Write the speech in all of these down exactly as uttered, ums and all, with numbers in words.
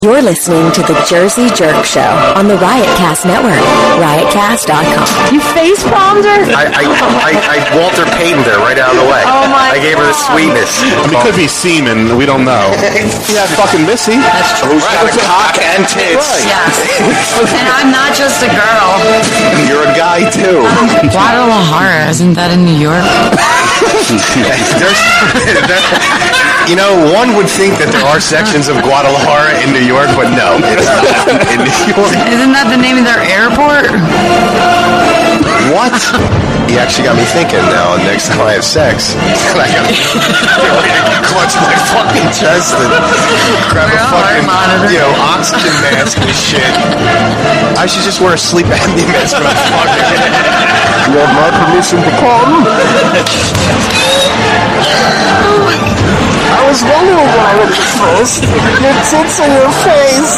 You're listening to the Jersey Jerk Show on the Riotcast Network, riotcast dot com. You face palmed her? I, I, I, I Walter Paytoned her right out of the way. Oh my I gave her the sweetness. I mean, it could be semen. We don't know. Yeah, fucking Missy. That's true. Who's got a cock and tits? Yes. And I'm not just a girl. You're a guy, too. Guadalajara, isn't that in New York? There's, that, you know, one would think that there are sections of Guadalajara in New York, but no, it's not in New York. Isn't that the name of their airport? What? You actually got me thinking now. Next time I have sex, I got to clutch my fucking chest and grab a fucking, you know, oxygen mask and shit. I should just wear a sleep apnea mask when I'm fucking. You have my permission to come? I was wondering why with the first. Your tits on your face.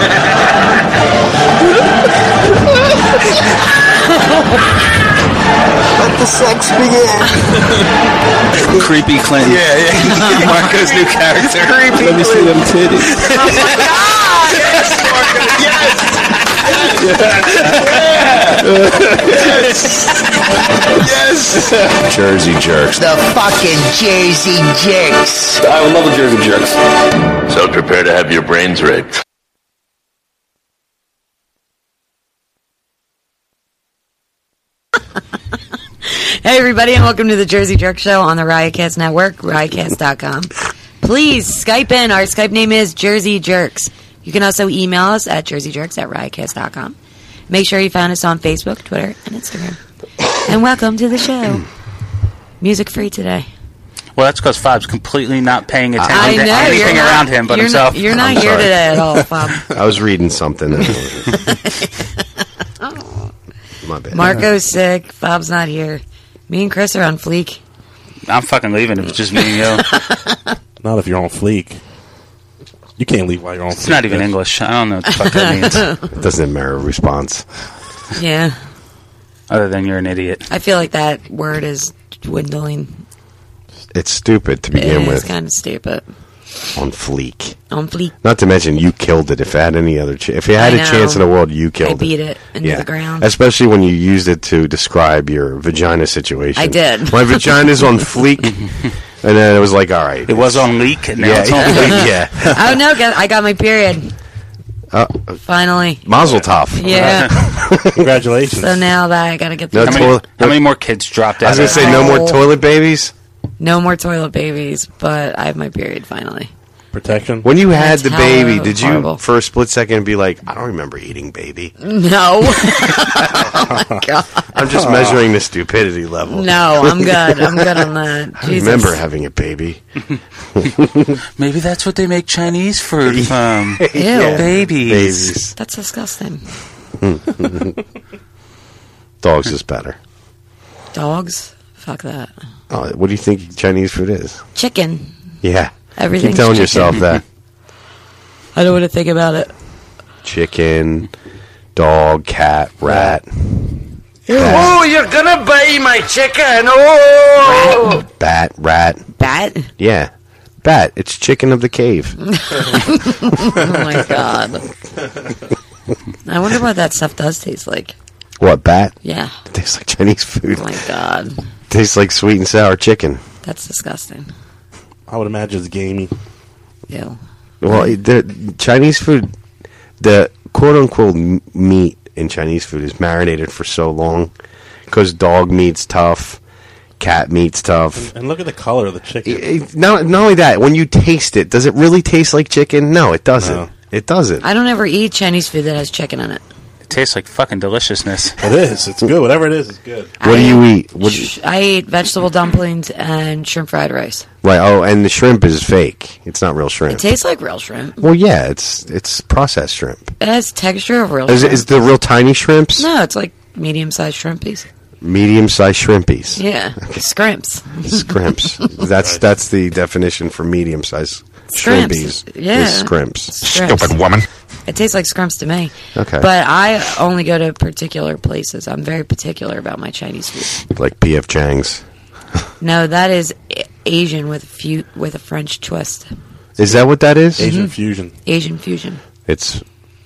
Let the sex begin. Creepy Clinton. Yeah, yeah. Marco's new character. Creepy Let me see them titties. Oh my God! Yes, Marco. Yes. Yes. Yes. Jersey Jerks. The fucking Jersey Jerks. I would love the Jersey Jerks. So prepare to have your brains raped. Hey everybody, and welcome to the Jersey Jerk Show on the Riotcast Network, riotcast dot com. Please Skype in. Our Skype name is Jersey Jerks. You can also email us at jerseyjerks at riotcast dot com. Make sure you find us on Facebook, Twitter, and Instagram. And welcome to the show. Music free today. Well, that's because Fab's completely not paying attention I to know, anything not, around him but you're himself. Not, you're not I'm here sorry. today at all, Fab. I was reading something. My bad. Marco's sick. Fab's not here. Me and Chris are on fleek. I'm fucking leaving if it's just me and you. Not if you're on fleek. You can't leave while you're on fleek. It's not even English. I don't know what the fuck that means. It doesn't merit a response. Yeah. Other than you're an idiot. I feel like that word is dwindling. It's stupid to begin It is with. kind of stupid. On fleek. On fleek. Not to mention, you killed it. If it had any other, ch- if you had I a know. chance in the world, you killed I beat it. it into the ground. Especially when you used it to describe your vagina situation. I did. My vagina's on fleek, and then it was like, all right, It was on leak, and now yeah, it's on fleek. yeah. Oh no! got- I got my period Uh, finally. Mazel tov. Yeah. Congratulations. So now that I gotta get No the How many, toilet- how many more kids dropped I out? was gonna of say no more Oh. toilet babies. no more toilet babies, but I have my period finally. Protection. When you had That's the how baby, did you horrible. for a split second be like, I don't remember eating baby? No. I'm just measuring the stupidity level. No, I'm good. I'm good on that. I Jesus. remember having a baby. Maybe that's what they make Chinese food from. Ew. Yeah. Babies. Babies. That's disgusting. Dogs is better. Dogs? Fuck that. Oh, what do you think Chinese food is? Chicken. Yeah. Everything's Keep telling chicken. yourself that. I don't want to think about it. Chicken, dog, cat, rat. Oh, you're gonna buy my chicken. Oh! Bat, rat. Bat? Yeah. Bat. It's chicken of the cave. Oh my god. I wonder what that stuff does taste like. What, bat? Yeah. It tastes like Chinese food. Oh my god. Tastes like sweet and sour chicken. That's disgusting. I would imagine it's gamey. Ew. Well, the Chinese food, the quote-unquote m- meat in Chinese food is marinated for so long because dog meat's tough, cat meat's tough. And look at the color of the chicken. It- it- not, not only that, when you taste it, does it really taste like chicken? No, it doesn't. No. It doesn't. I don't ever eat Chinese food that has chicken in it. It tastes like fucking deliciousness. It is. It's good. Whatever it is, it's good. What I do you eat- eat? What, sh- I eat vegetable dumplings and shrimp fried rice. right. Oh, and the shrimp is fake. It's not real shrimp. It tastes like real shrimp. well, yeah, it's it's processed shrimp. It has texture of real Is, it, shrimp. is the real tiny shrimps? No, it's like medium-sized shrimpies. Medium-sized shrimpies. Yeah. Scrimps. Scrimps. That's that's the definition for medium-sized Scrimps. shrimpies. Yeah. Is scrimps. Scrimps. Stupid woman. It tastes like scrimps to me. Okay. But I only go to particular places. I'm very particular about my Chinese food. Like P F Chang's. No, that is A- Asian with a few, with a French twist. Is that what that is? Asian fusion. Asian fusion. It's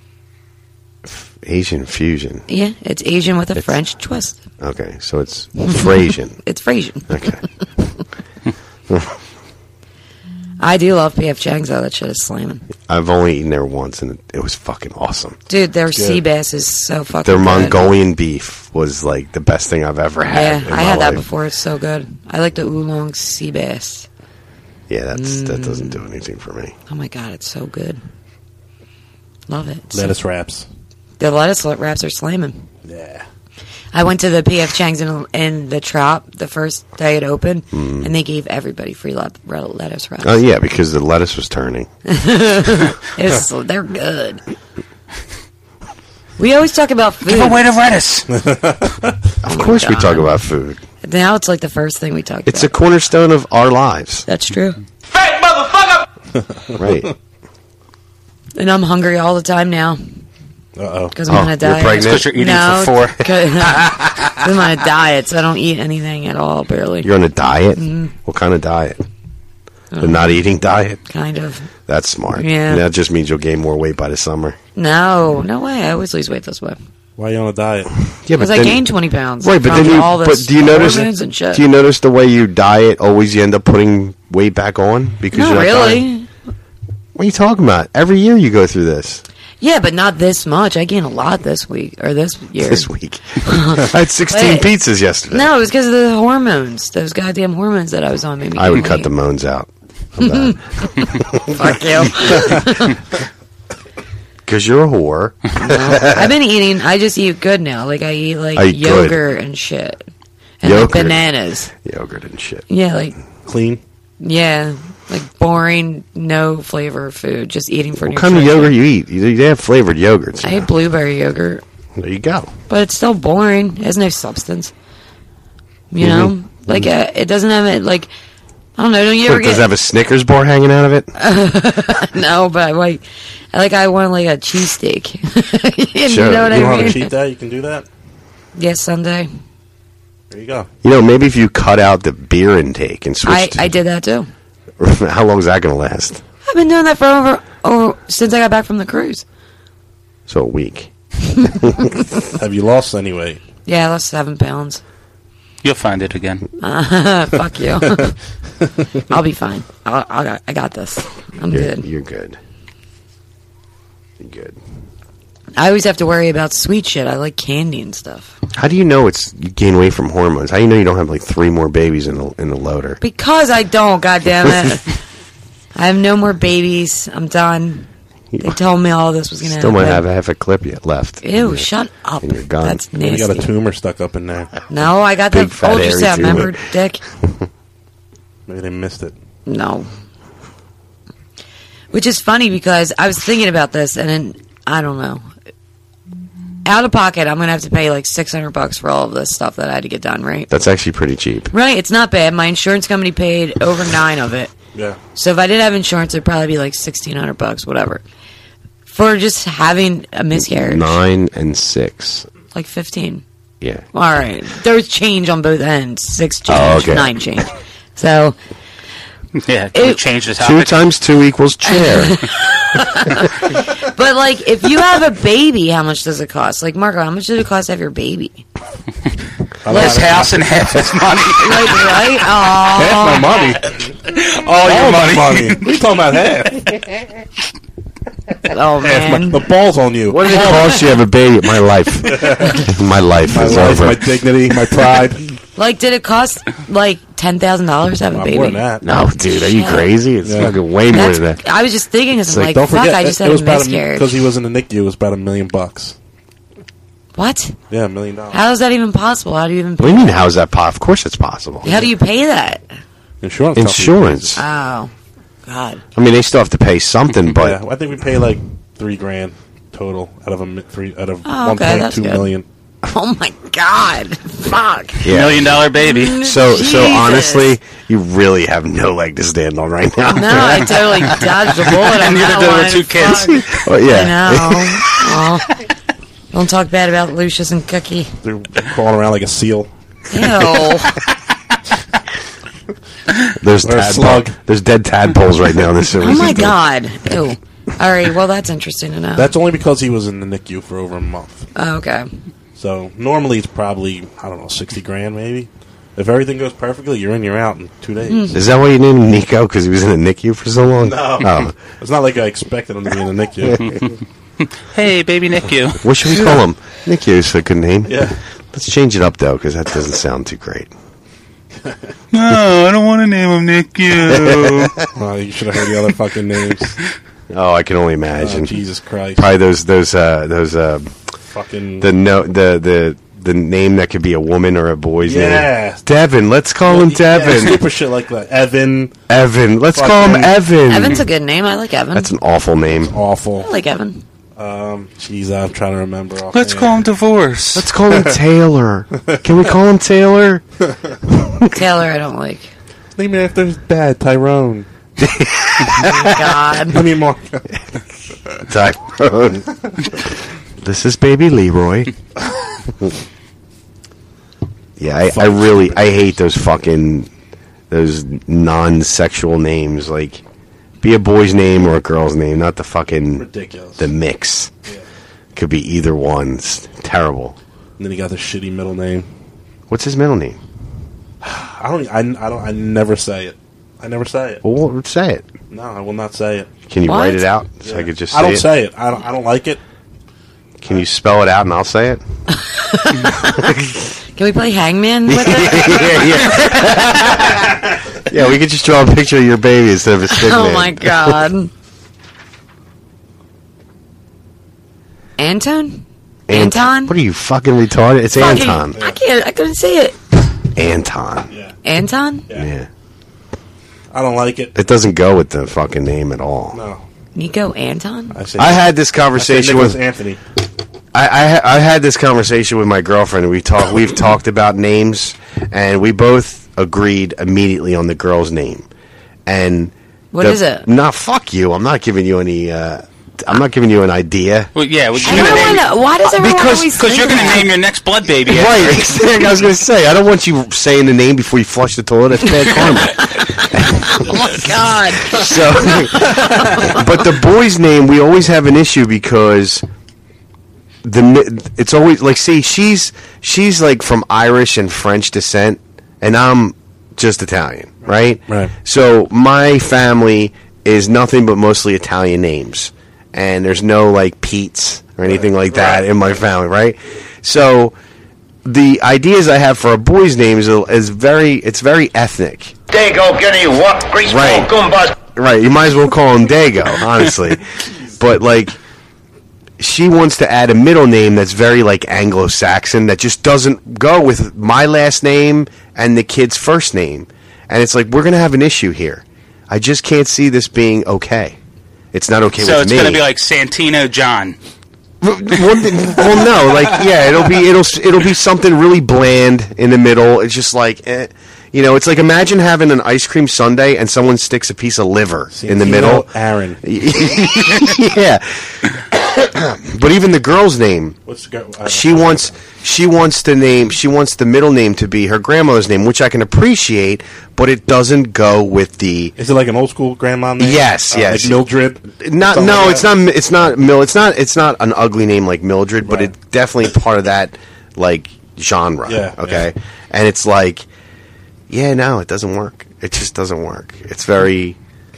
Asian fusion. Yeah, it's Asian with a It's- French twist. Okay, so it's Frasian. It's Frasian. Okay. I do love P F Chang's, though. That shit is slamming. I've only eaten there once, and it, it was fucking awesome. Dude, their Good. sea bass is so fucking Their good. Mongolian beef was like the best thing I've ever had. Yeah, in I my had that life. before. It's so good. I like the oolong sea bass. Yeah, that's that doesn't Mm. do anything for me. Oh my god, it's so good. Love it. Lettuce wraps. The lettuce wraps are slamming. Yeah. I went to the P F Chang's in, in the Trop the first day it opened, Mm. and they gave everybody free let, lettuce wraps. Oh yeah, because the lettuce was turning. It's, they're good. We always talk about food. Give away the lettuce. Of course, we God. talk about food. Now it's like the first thing we talk It's a about. cornerstone of our lives, That's true. right? And I'm hungry all the time now Uh-oh. because I'm Oh, on a you're diet. pregnant? Because you're eating no, for four. 'cause- I'm on a diet, so I don't eat anything at all, barely. You're on a diet. Mm-hmm. What kind of diet? The not eating diet. Kind of. That's smart. Yeah. That just means you'll gain more weight by the summer. No, no way. I always lose weight this way. Why are you on a diet? Yeah, Because I gained twenty pounds. Right, but from then you. all But this do you notice? hormones and shit. Do you notice the way you diet? Always, you end up putting weight back on because Not you're not really. dieting? What are you talking about? Every year you go through this. Yeah, but not this much. I gained a lot this week or this year. This week, I had sixteen Wait. pizzas yesterday. No, it was because of the hormones. Those goddamn hormones that I was on made me. I would gain cut weight. the moans out. Because Fuck you. you're a whore. I've been eating. I just eat good now. Like I eat like I eat good. yogurt and shit, and like Yogurt. bananas. Yogurt and shit. Yeah, like Clean? yeah, like boring, no flavor food. Just eating for What kind of nutrition. yogurt you eat? You, you have flavored yogurts. I hate blueberry yogurt, There you go. but it's still boring. It has no substance. You Mhm. know, like uh, it doesn't have it. Like I don't know. Don't you ever What, does get it have a Snickers bar hanging out of it? no? But I like, I like I want like a cheesesteak. you Sure. know what You know I how mean? to cheat that? You can do that? Yes, Sunday. There you go. You know, maybe if you cut out the beer intake and switch I, to... I did that too. How long is that going to last? I've been doing that for over, over since I got back from the cruise. So a week. Have you lost any weight? Yeah, I lost seven pounds. You'll find it again. Uh, fuck you. I'll be fine. I'll, I'll, I got this. I'm You're, good. you're good. You're good. I always have to worry about sweet shit. I like candy and stuff. How do you know it's you gain weight from hormones? How do you know you don't have like three more babies in the in the loader? Because I don't, goddammit. I have no more babies. I'm done. They told me all this was going to Still happen. might have a half a clip yet left. Ew, shut up. And you're gone. That's You got a nasty. tumor stuck up in there. No, I got Big, the fat, hairy ultrasound, tumor. remember, Dick? Maybe they missed it. No. Which is funny because I was thinking about this and then, I don't know. Out of pocket, I'm going to have to pay like six hundred bucks for all of this stuff that I had to get done, right? That's actually pretty cheap. Right, it's not bad. My insurance company paid over nine of it. Yeah. So if I did have insurance, it'd probably be like sixteen hundred bucks, whatever. For just having a miscarriage. Nine and six. Like fifteen. Yeah. All right. There's change on both ends. Six change, Oh, okay. nine change. So, Yeah, can we It- change the Two topic? times two equals chair. but like, if you have a baby, how much does it cost? Like, Marco, how much does it cost to have your baby? This house and half his money. Like, right? Oh, Half my money. All your All my money. money. What are you talking about half? oh Half my, man. the ball's on you. What does it cost you to have a baby? My life. my life My is life, over. my dignity, my pride. Like, did it cost like ten thousand dollars to have a Not baby? more than that. No, dude, are you Yeah. crazy? It's Yeah. fucking way more That's, than that. I was just thinking, because It's I'm like, like, Don't fuck, forget, I just it, had it was a about miscarriage. because he was in the N I C U. It was about a million bucks. What? Yeah, a million dollars. How is that even possible? How do you even What pay do you mean, that? how's that possible? Of course it's possible. How do you pay that? Insurance. Insurance. Oh, God. I mean, they still have to pay something, but yeah, I think we pay like three grand total out of a mi- three out of Oh, one okay, point that's two good. million. Oh, my God. Fuck. yeah. Million dollar baby. So, so Jesus. honestly, you really have no leg to stand on right now. No, I totally dodged the bullet. And on neither that did one. the two kids. Fuck. Oh, yeah. I know. Oh. Don't talk bad about Lucius and Cookie. They're crawling around like a seal. Ew. There's Or a tadpole- slug. There's dead tadpoles right now in this. Oh, my God. Ew. All right, well, that's interesting to know. That's only because he was in the N I C U for over a month. Oh, okay. So normally it's probably, I don't know, sixty grand maybe. If everything goes perfectly, you're in, you're out in two days. Is that why you named him Nico? Because he was in the N I C U for so long? No. Oh. It's not like I expected him to be in the N I C U. Hey, baby N I C U. What should we call him? N I C U is a good name. Yeah. Let's change it up, though, because that doesn't sound too great. No, I don't want to name him N I C U. Oh, you should have heard the other fucking names. Oh, I can only imagine. Oh, Jesus Christ. Probably those, those, uh, those, uh, Fucking... the, no, the, the, the name that could be a woman or a boy's Yeah. name. Devin. Let's call him Yeah, Devin. stupid shit like that. Evan. Evan. Let's Fucking- call him Evan. Evan's a good name. I like Evan. That's an awful name. Awful. I like Evan. Um, jeez, I'm trying to remember. Let's offhand. call him Divorce. Let's call him Taylor. Can we call him Taylor? Taylor, I don't like. Name it after his dad, Tyrone. God. I mean, Mark. Tyrone. This is baby Leroy. Yeah, I, I really, I hate those fucking, those non-sexual names. Like, be a boy's name or a girl's name, not the fucking, Ridiculous. the mix. Yeah. Could be either one. It's terrible. And then he got the shitty middle name. What's his middle name? I don't. I, I don't. I never say it. I never say it. Well, what- say it. No, I will not say it. Can you What? write it out so Yeah. I could just say I don't it? say it. I don't. I don't like it. Can you spell it out and I'll say it? Can we play Hangman with it? yeah, yeah. Yeah, we could just draw a picture of your baby instead of a stick Oh man. my God. Anton? Ant- Anton? What are you, fucking retarded? It's Fucking- Anton. I can't. I couldn't say it. Anton. Yeah. Anton? Yeah. Yeah. I don't like it. It doesn't go with the fucking name at all. No. Nico Anton? I say. I had this I say conversation Nicholas with Anthony. I, I ha- I had this conversation with my girlfriend. We talk we've talked about names, and we both agreed immediately on the girl's name. And What the- is it? Nah, fuck you. I'm not giving you any. Uh, I'm not giving you an idea. Well, yeah, well, I you're don't gonna name, wanna- why does everyone Because- always because think you're going to that? name your next blood baby. after- Right, exactly. I was going to say, I don't want you saying the name before you flush the toilet. That's bad karma. Oh my God. So, but the boy's name, we always have an issue because the mi- it's always like, see, she's she's like from Irish and French descent, and I'm just Italian, right? Right. So my family is nothing but mostly Italian names, and there's no like Pete's or anything like that in my family, right? So the ideas I have for a boy's name is, is very it's very ethnic. Dago, get any what? Grease Right. ball, gumbas. Right, you might as well call him Dago, honestly. But like, she wants to add a middle name that's very like Anglo-Saxon that just doesn't go with my last name and the kid's first name, and it's like we're gonna have an issue here. I just can't see this being okay. It's not okay So with it's me. going to be like Santino John. well, well, no, like yeah, it'll be it'll it'll be something really bland in the middle. It's just like, eh, you know, it's like imagine having an ice cream sundae and someone sticks a piece of liver in the Santino middle. Aaron. Yeah, but even the girl's name, What's the girl? I don't she know. wants she wants the name she wants the middle name to be her grandmother's name, which I can appreciate, but it doesn't go with the. Is it like an old school grandma name? Yes, Uh, yes. Like Mildred. Not Something no, like it's that? not. It's not Mil. It's not. It's not an ugly name like Mildred, but Right. it's definitely part of that like genre. Yeah, Okay, yeah. and it's like, yeah, no, it doesn't work. It just doesn't work. It's very.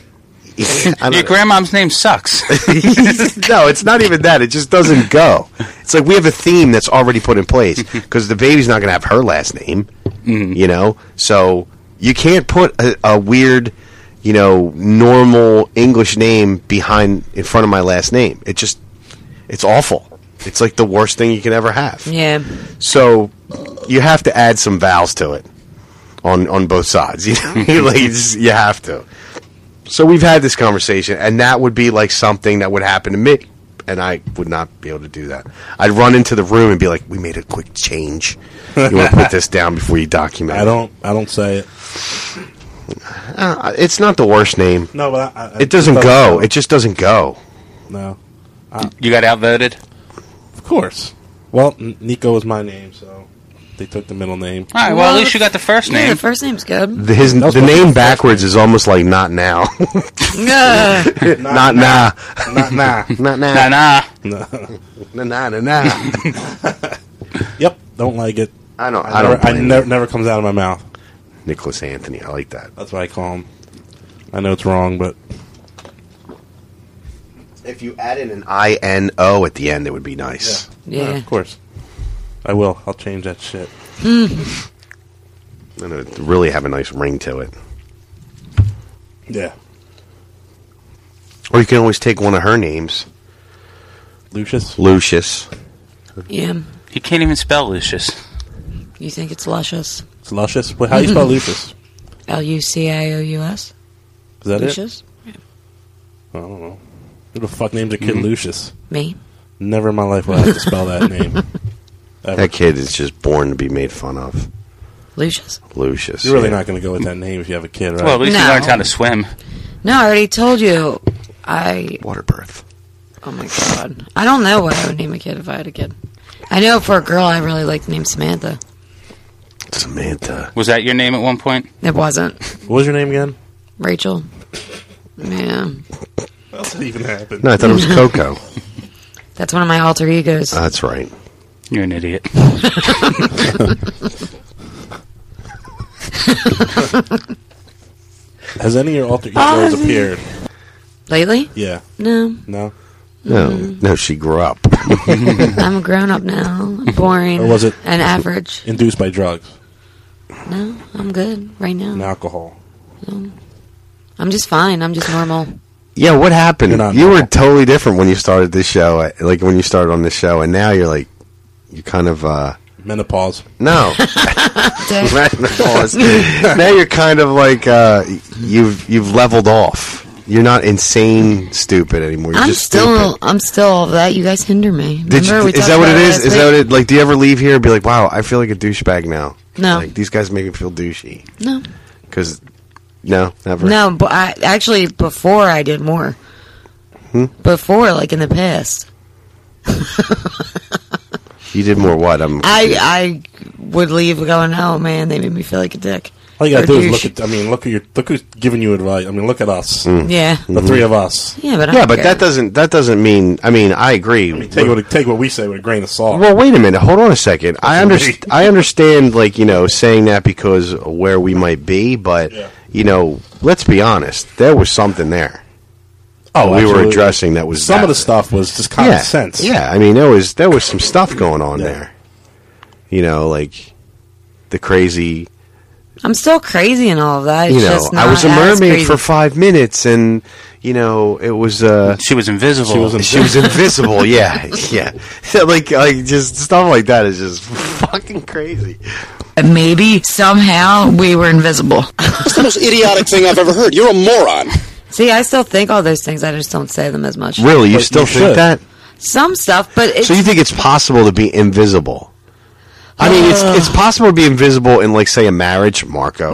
I don't Your know. grandmom's name sucks. No, it's not even that. It just doesn't go. It's like we have a theme that's already put in place because the baby's not going to have her last name, you know. So you can't put a, a weird, you know, normal English name behind in front of my last name. It just, it's awful. It's like the worst thing you can ever have. Yeah. So you have to add some vowels to it on on both sides. You know, like you, just, you have to. So we've had this conversation, and that would be like something that would happen to me, and I would not be able to do that. I'd run into the room and be like, "We made a quick change. You want to put this down before you document I it?" don't. I don't say it. Uh, it's not the worst name. No, but I, I, It doesn't go. It just doesn't go. No, You got outvoted? of course. Well, N- Nico is my name, so They took the middle name. All right, well, at least you got the first Yeah, name. the first name's good. The, his, the name backwards is almost like not now. Yeah. not nah. Not nah. Not nah. Nah, nah. No. Nah, nah, nah, nah. Yep, don't like it. I don't. I, I don't. never, I blame never, you. never comes out of my mouth. Nicholas Anthony. I like that. That's what I call him. I know it's wrong, but If you added an I N O at the end, it would be nice. Yeah. of course. I will. I'll change that shit. And it would really have a nice ring to it. Yeah. Or you can always take one of her names, Lucius? Lucius. Yeah. He can't even spell Lucius. You think it's luscious? It's Luscious? What, how do you spell Lucius? L U C I O U S? Is that Lucius? it? I don't know. Who the fuck names a kid Lucius? Me? Never in my life will I have to spell that name. Ever. That kid is just born to be made fun of. Lucius? Lucius. You're really yeah. not going to go with that name if you have a kid, right? Well, at least he No. learns how to swim. No, I already told you. I... Water birth. Oh, my God. I don't know what I would name a kid if I had a kid. I know for a girl, I really like the name Samantha. Samantha. Was that your name at one point? It wasn't. What was your name again? Rachel. Yeah. How did that even happen? No, I thought it was Coco. That's one of my alter egos. That's right. You're an idiot. Has any of your alter egos Ozzy. appeared? Lately? Yeah. No. No? No, Mm-hmm. no, she grew up. I'm a grown-up now. I'm boring. Or was it- and average? Induced by drugs No, I'm good right now. and alcohol. I'm just fine. I'm just normal. Yeah, what happened? You're not You were normal. totally different when you started this show. uh, Like when you started on this show, and now you're like, you kind of uh Menopause. no. Dick. Menopause. Now you're kind of like uh you've you've leveled off. You're not insane stupid anymore. You're I'm just still, stupid. I'm still all of that. You guys hinder me. Did you, Remember we is talked that what about it is? last Is that what week? it like? Do you ever leave here and be like, "Wow, I feel like a douchebag now"? No. Like these guys make me feel douchey. No. Because no, never. No, but I actually before I did more. Hmm? Before, like in the past, You did more. What? I'm. I I would leave going, oh man, they made me feel like a dick. All you Or gotta do is douche. look at. I mean, look at your. Look who's giving you advice. I mean, look at us. Yeah, The three of us. yeah, but I yeah, don't but care. that doesn't. That doesn't mean. I mean, I agree. I mean, take what take what we say with a grain of salt. Well, wait a minute. Hold on a second. I what understand. we- I understand, like you know, saying that because of where we might be, but Yeah. you know, let's be honest. There was something there. Oh, we were absolutely. addressing that was Some that. of the stuff was just common yeah, sense. Yeah, I mean, there was there was some stuff going on Yeah. there. You know, like the crazy. I'm still crazy and all of that. It's You know, just not I was a as mermaid crazy. for five minutes, and you know, it was. Uh, She was invisible. She was in- She was invisible, yeah, yeah. like, like, just stuff like that is just fucking crazy. Maybe somehow we were invisible. It's the most idiotic thing I've ever heard. You're a moron. See, I still think all those things. I just don't say them as much. Really, you But still you think should. that? Some stuff, but it's, So you think it's possible to be invisible? I mean, it's it's possible to be invisible in, like, say, a marriage, Marco.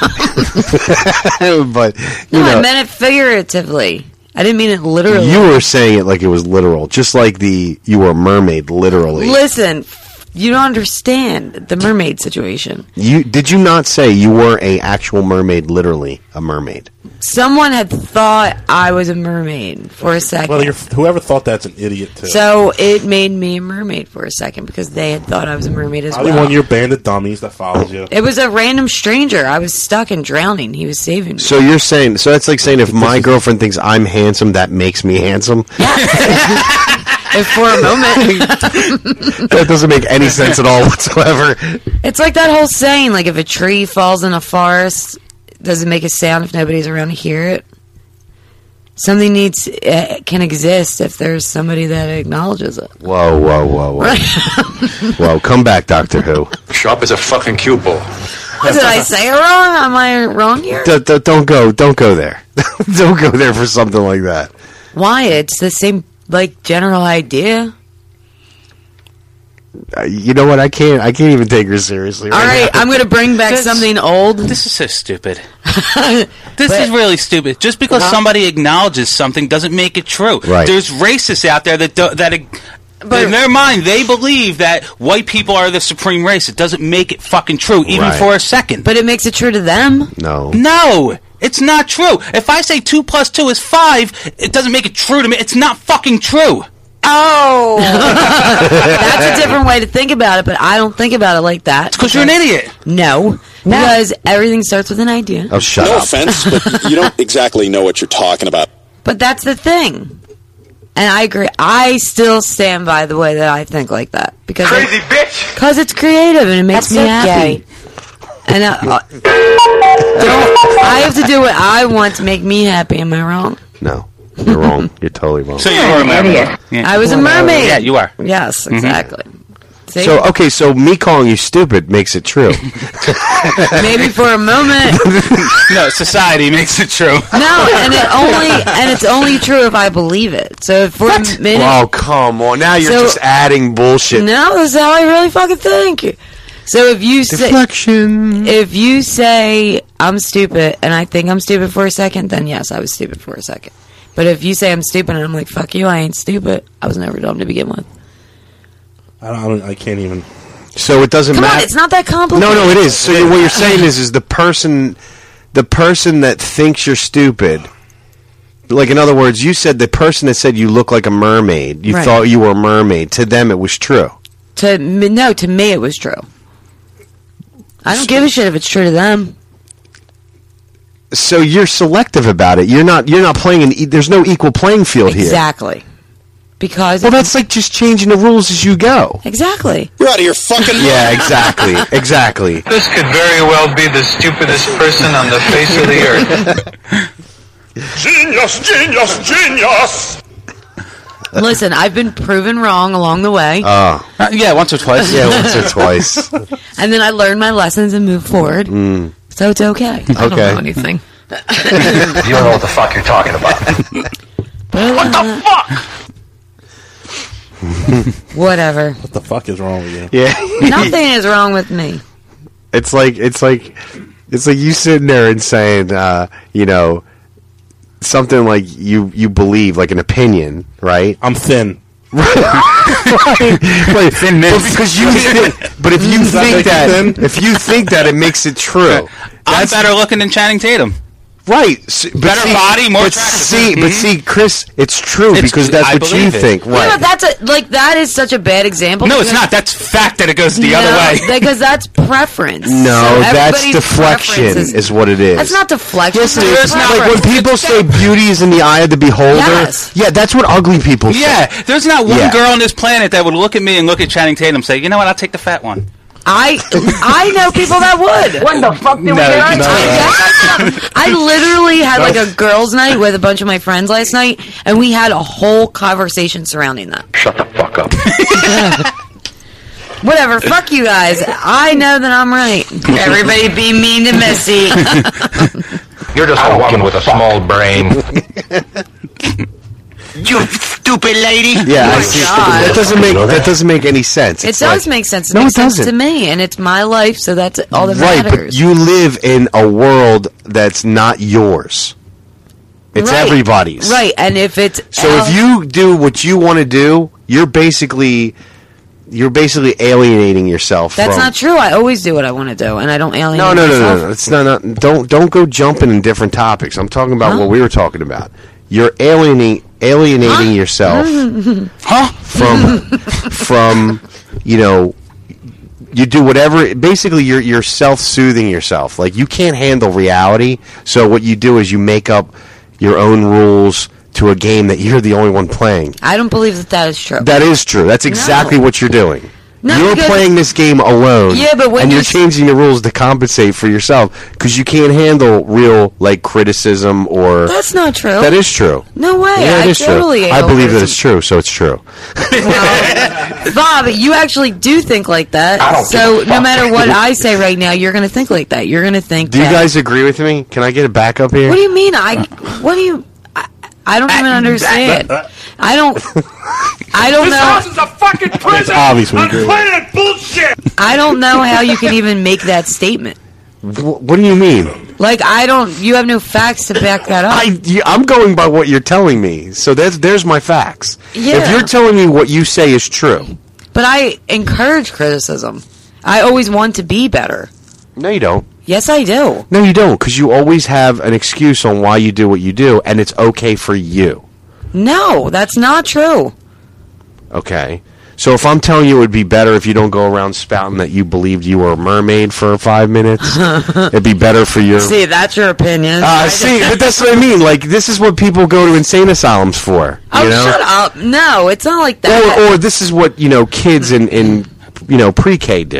But you no, I know, meant it figuratively. I didn't mean it literally. you were saying it like it was literal, just like the you were a mermaid, literally. Listen, you don't understand the mermaid situation. You did you not say you were a actual mermaid, literally a mermaid? Someone had thought I was a mermaid for a second. Well, you're, whoever thought that's an idiot too. So it made me a mermaid for a second because they had thought I was a mermaid as I didn't well. want your band of dummies that follows you. It was a random stranger. I was stuck and drowning. He was saving me. So you're saying so that's like saying if my girlfriend thinks I'm handsome, that makes me handsome. If for a moment. That doesn't make any sense at all whatsoever. It's like that whole saying, like if a tree falls in a forest, does it make a sound if nobody's around to hear it? Something needs uh, can exist if there's somebody that acknowledges it. Whoa, whoa, whoa, whoa. Whoa, come back, Doctor Who. Sharp as a fucking cue ball. Did I say it wrong? Am I wrong here? D- d- don't go, don't go there. Don't go there for something like that. Why? It's the same, like, general idea. Uh, you know what? I can't. I can't even take her seriously. All right, I'm going to bring back This- something old. This is so stupid. This is really stupid. Just because Huh? somebody acknowledges something doesn't make it true. Right. There's racists out there that do, that ag- But in their mind, they believe that white people are the supreme race. It doesn't make it fucking true, even Right. for a second. but it makes it true to them. No. No, it's not true. If I say two plus two is five, it doesn't make it true to me. It's not fucking true. Oh, that's a different way to think about it. But I don't think about it like that. Because you're an idiot. No, because everything starts with an idea. Oh, shut No up. offense, but you don't exactly know what you're talking about. But that's the thing. And I agree. I still stand by the way that I think like that because Crazy bitch! because it's creative and it makes That's me so happy. gay. And I, uh, don't, I have to do what I want to make me happy. Am I wrong? No. You're wrong. You're totally wrong. So you are a mermaid. Yeah. I was a mermaid. Yeah, you are. Yes, exactly. See? So, okay, so me calling you stupid makes it true. Maybe for a moment. No, society makes it true. No, and it only and it's only true if I believe it. So if for a minute, Oh, come on. Now you're So- just adding bullshit. no, this is how I really fucking think. So if you say Deflection. if you say I'm stupid and I think I'm stupid for a second, then yes, I was stupid for a second. But if you say I'm stupid and I'm like, fuck you, I ain't stupid, I was never dumb to begin with. I don't. I, don't, I can't even. So it doesn't Come on, matter. it's not that complicated. No, no, it is. So what you're saying is, is the person, the person that thinks you're stupid. Like in other words, you said the person that said you look like a mermaid. You Right. thought you were a mermaid. To them, it was true. To me, no, to me it was true. I don't give a shit if it's true to them. So you're selective about it. You're not. You're not playing. An e- there's no equal playing field here. Exactly. Because Well, that's like just changing the rules as you go. exactly. You're out of your fucking mind. Yeah, exactly, exactly. This could very well be the stupidest person on the face of the earth. Genius, genius, genius! Listen, I've been proven wrong along the way, Oh, Uh, yeah, once or twice. yeah, once or twice. and then I learned my lessons and moved forward. So it's okay. I don't Okay. know anything. You don't know what the fuck you're talking about. What the fuck? Whatever. What the fuck is wrong with you? Yeah, Nothing is wrong with me. it's like it's like it's like you sitting there and saying, uh, you know, something like you you believe, like an opinion, right? I'm thin. Wait, Thin but mints. because you think, but if you Does that think make you that, thin? if you think that, it makes it true. I'm better looking than Channing Tatum. Right. S- but Better see- body, more but attractive. See, but Mhm. see, Chris, it's true It's- because that's I what you believe it. think, Yeah, right? but that's a like that is such a bad example. No, it's because- not. That's fact that it goes the No, other way. because that's preference. No, So that's everybody's deflection, preference is, what it is. That's not deflection. Yes, it that's is. not. Like when preference. people say beauty is in the eye of the beholder. Yes. Yeah, that's what ugly people say. Yeah, there's not one Yeah. girl on this planet that would look at me and look at Channing Tatum and say, you know what, I'll take the fat one. I I know people that would. When the fuck did we No, get on? no. I, I literally had like a girls' night with a bunch of my friends last night, and we had a whole conversation surrounding that. Shut the fuck up. Whatever, fuck you guys. I know that I'm right. Everybody be mean to Missy. You're just a woman with a small brain. You stupid lady. Yeah, I my see. God. That doesn't make that doesn't make any sense. It It's does like- make sense. It No, makes it sense doesn't. to me, and it's my life, so that's all that right, matters. but you live in a world that's not yours. It's Right. everybody's. Right, and if it's So if you do what you want to do, you're basically you're basically alienating yourself. that's from, not true. I always do what I want to do, and I don't alienate No, no, no, myself. no, no. It's not, not. Don't don't go jumping in different topics. I'm talking about Huh? what we were talking about. You're alienating alienating yourself Huh? from from you know. You do whatever. Basically, you're you're self soothing yourself. Like you can't handle reality. So what you do is you make up your own rules to a game that you're the only one playing. I don't believe that that is true. That is true. That's exactly No. what you're doing. No, you're because- playing this game alone. Yeah, but when and you you're s- changing the rules to compensate for yourself because you can't handle real like criticism or. That's not true. That is true. No way. Yeah, it I is totally true. ain't I no believe that criticism. it's true, so it's true. Bob, you actually do think like that. I don't So give a no fuck. matter what I say right now, you're going to think like that. You're going to think. Do you that- guys agree with me? Can I get a backup here? What do you mean? I. What do you? I, I don't even understand. I don't. I don't know. is a fucking prison! It's obvious we agree. bullshit! I don't know how you can even make that statement. Wh- what do you mean? Like, I don't... You have no facts to back that up. I, you- I'm going by what you're telling me. So that's, there's my facts. Yeah. If you're telling me what you say is true. But I encourage criticism. I always want to be better. No, you don't. Yes, I do. No, you don't, because you always have an excuse on why you do what you do, and it's okay for you. No, that's not true. Okay. So if I'm telling you it would be better if you don't go around spouting that you believed you were a mermaid for five minutes, it'd be better for your... See, that's your opinion. Uh, see, but that's what I mean. Like, this is what people go to insane asylums for. Oh, you know? shut up. No, it's not like that. Or, or this is what, you know, kids in, in you know, pre-K do.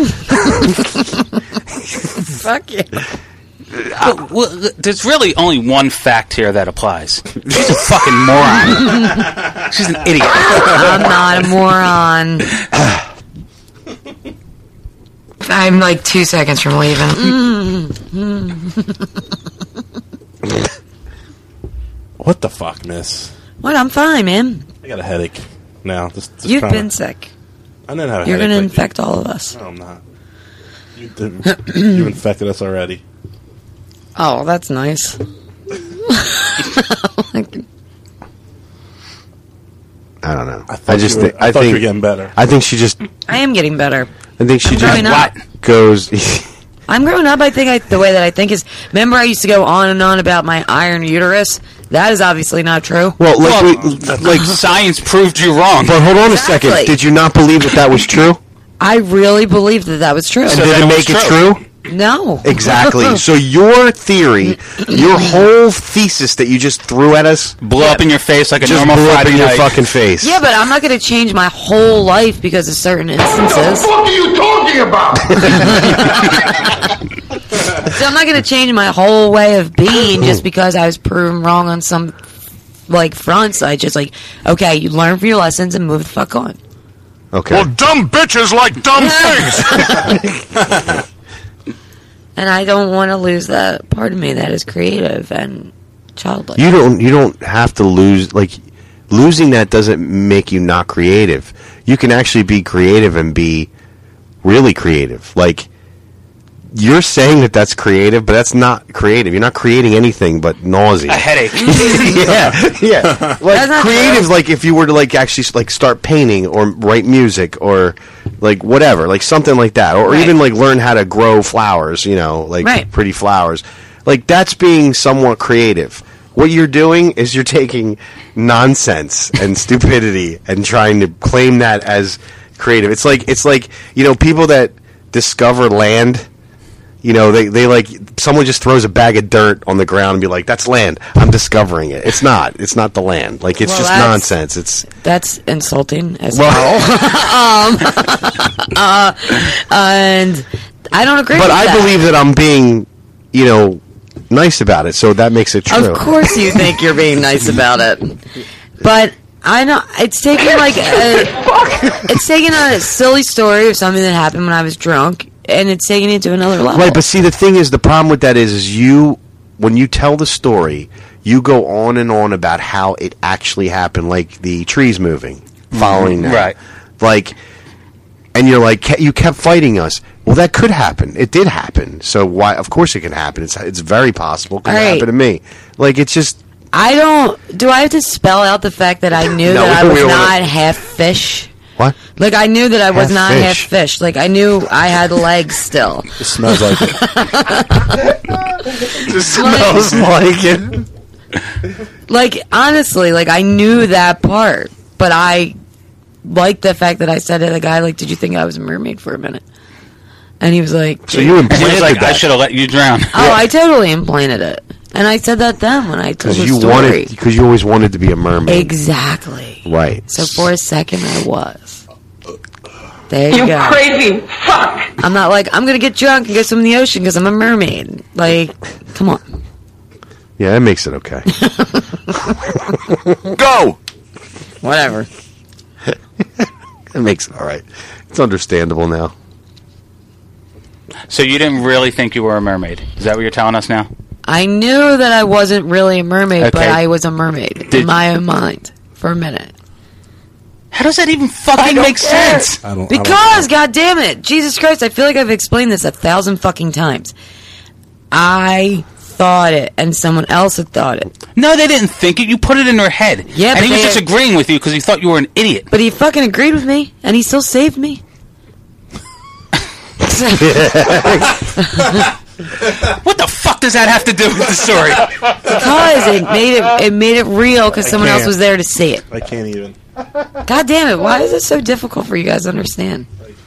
Fuck you. Uh, well, there's really only one fact here that applies. She's a fucking moron. She's an idiot. I'm not a moron. I'm like two seconds from leaving. What the fuck, miss? What? I'm fine, man. I got a headache now. Just, just You've trying been to- sick. I didn't have a You're headache. going to like infect you. all of us. No, I'm not. You, did- you infected us already. Oh, that's nice. I don't know. I, I, thought just you were, thi- I, I thought you think were getting better. I think she just I am getting better. I think she I'm just growing up. goes I'm growing up. I think I, the way that I think is... Remember I used to go on and on about my iron uterus? That is obviously not true. Well, like, Well, we, like science proved you wrong. But hold on Exactly. a second. Did you not believe that that was true? I really believed that that was true. And So did then it it make was it true. true? No. Exactly. So your theory, your whole thesis that you just threw at us, Blew up in your face like a just normal blew up Friday in your night. fucking face. Yeah, but I'm not going to change my whole life because of certain instances. What are you talking about? So I'm not going to change my whole way of being just because I was proven wrong on some like fronts. I just like, okay, you learn from your lessons and move the fuck on. Okay. Well, dumb bitches like dumb things. And I don't want to lose that part of me that is creative and childlike. You don't. You don't have to lose. Like losing that doesn't make you not creative. You can actually be creative and be really creative. Like you're saying that that's creative, but that's not creative. You're not creating anything but nausea. A headache. yeah, yeah. That's Like not creative, true. like if you were to like actually like start painting or write music or like whatever, like something like that, or, or Right. even like learn how to grow flowers. You know, like Right. pretty flowers. Like that's being somewhat creative. What you're doing is you're taking nonsense and stupidity and trying to claim that as creative. It's like it's like you know people that discover land. You know, they, they like, someone just throws a bag of dirt on the ground and be like, that's land. I'm discovering it. It's not. It's not the land. Like, it's Well, just that's- nonsense. It's, That's insulting as well, hell. um, uh, and I don't agree but with I that. believe that I'm being, you know, nice about it. So that makes it true. Of course you think you're being nice about it. But I know it's taking like a, it's taking a silly story of something that happened when I was drunk and it's taking it to another level. Right, but see, the thing is, the problem with that is, is you, when you tell the story, you go on and on about how it actually happened, like the trees moving, following that. Right. Like, and you're like, "Ke- you kept fighting us. Well, that could happen. It did happen. So why? Of course it can happen. It's it's very possible. It could Right. happen to me. Like, it's just, I don't. Do I have to spell out the fact that I knew No, that I we was don't wanna- not half fish? what? Like I knew that I was Half not fish. half fish. Like I knew I had legs still. It smells like it. It smells like it. Like honestly, like I knew that part, but I liked the fact that I said to the guy, like, "Did you think I was a mermaid for a minute?" And he was like, So you And he was implanted like, I that. should have let you drown. "Oh, I totally implanted it." And I said that then when I told Because the you story. wanted, because you always wanted to be a mermaid. Exactly. Right. So for a second, I was. There you, You go. crazy fuck! I'm not like I'm gonna get drunk and go swim in the ocean because I'm a mermaid. Like, come on. Yeah, that makes it okay. Go! Whatever. It makes it all right. It's understandable now. So you didn't really think you were a mermaid? Is that what you're telling us now? I knew that I wasn't really a mermaid, but Okay. I was a mermaid Did- in my own mind for a minute. How does that even fucking make care. sense? I don't, Because, God damn it, Jesus Christ, I feel like I've explained this a thousand fucking times. I thought it, and someone else had thought it. No, they didn't think it. You put it in their head. Yeah, and but he was they- just agreeing with you because he thought you were an idiot. But he fucking agreed with me, and he still saved me. What the fuck does that have to do with the story? Because it made it it made it real because someone else can't. was there to see it. I can't even. God damn it! Why is it so difficult for you guys to understand?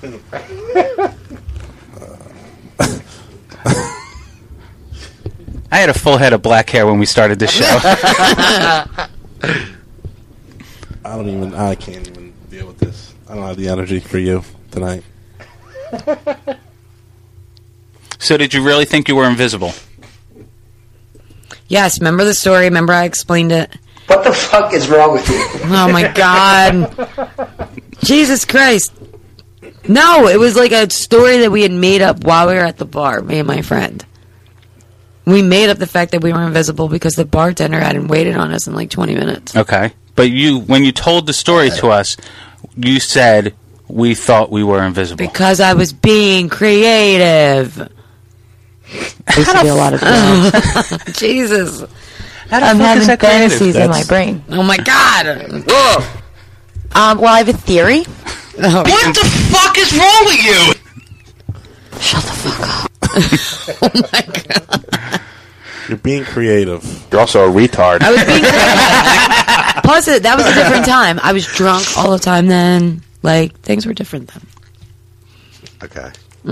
I had a full head of black hair when we started this show. I don't even. I can't even deal with this. I don't have the energy for you tonight. So did you really think you were invisible? Yes, remember the story? Remember I explained it? What the fuck is wrong with you? Oh my god. Jesus Christ. No, it was like a story that we had made up while we were at the bar, me and my friend. We made up the fact that we were invisible because the bartender hadn't waited on us in like twenty minutes. Okay. But you, when you told the story to us, you said we thought we were invisible. Because I was being creative. There used to be a lot of things. Jesus. I'm having fantasies in my That's- brain. Oh my god. Whoa! Um, well, I have a theory. What the fuck is wrong with you? Shut the fuck up. Oh my god. You're being creative. You're also a retard. I was being creative. Plus, it- that was a different time. I was drunk all the time then. Like, things were different then. Okay.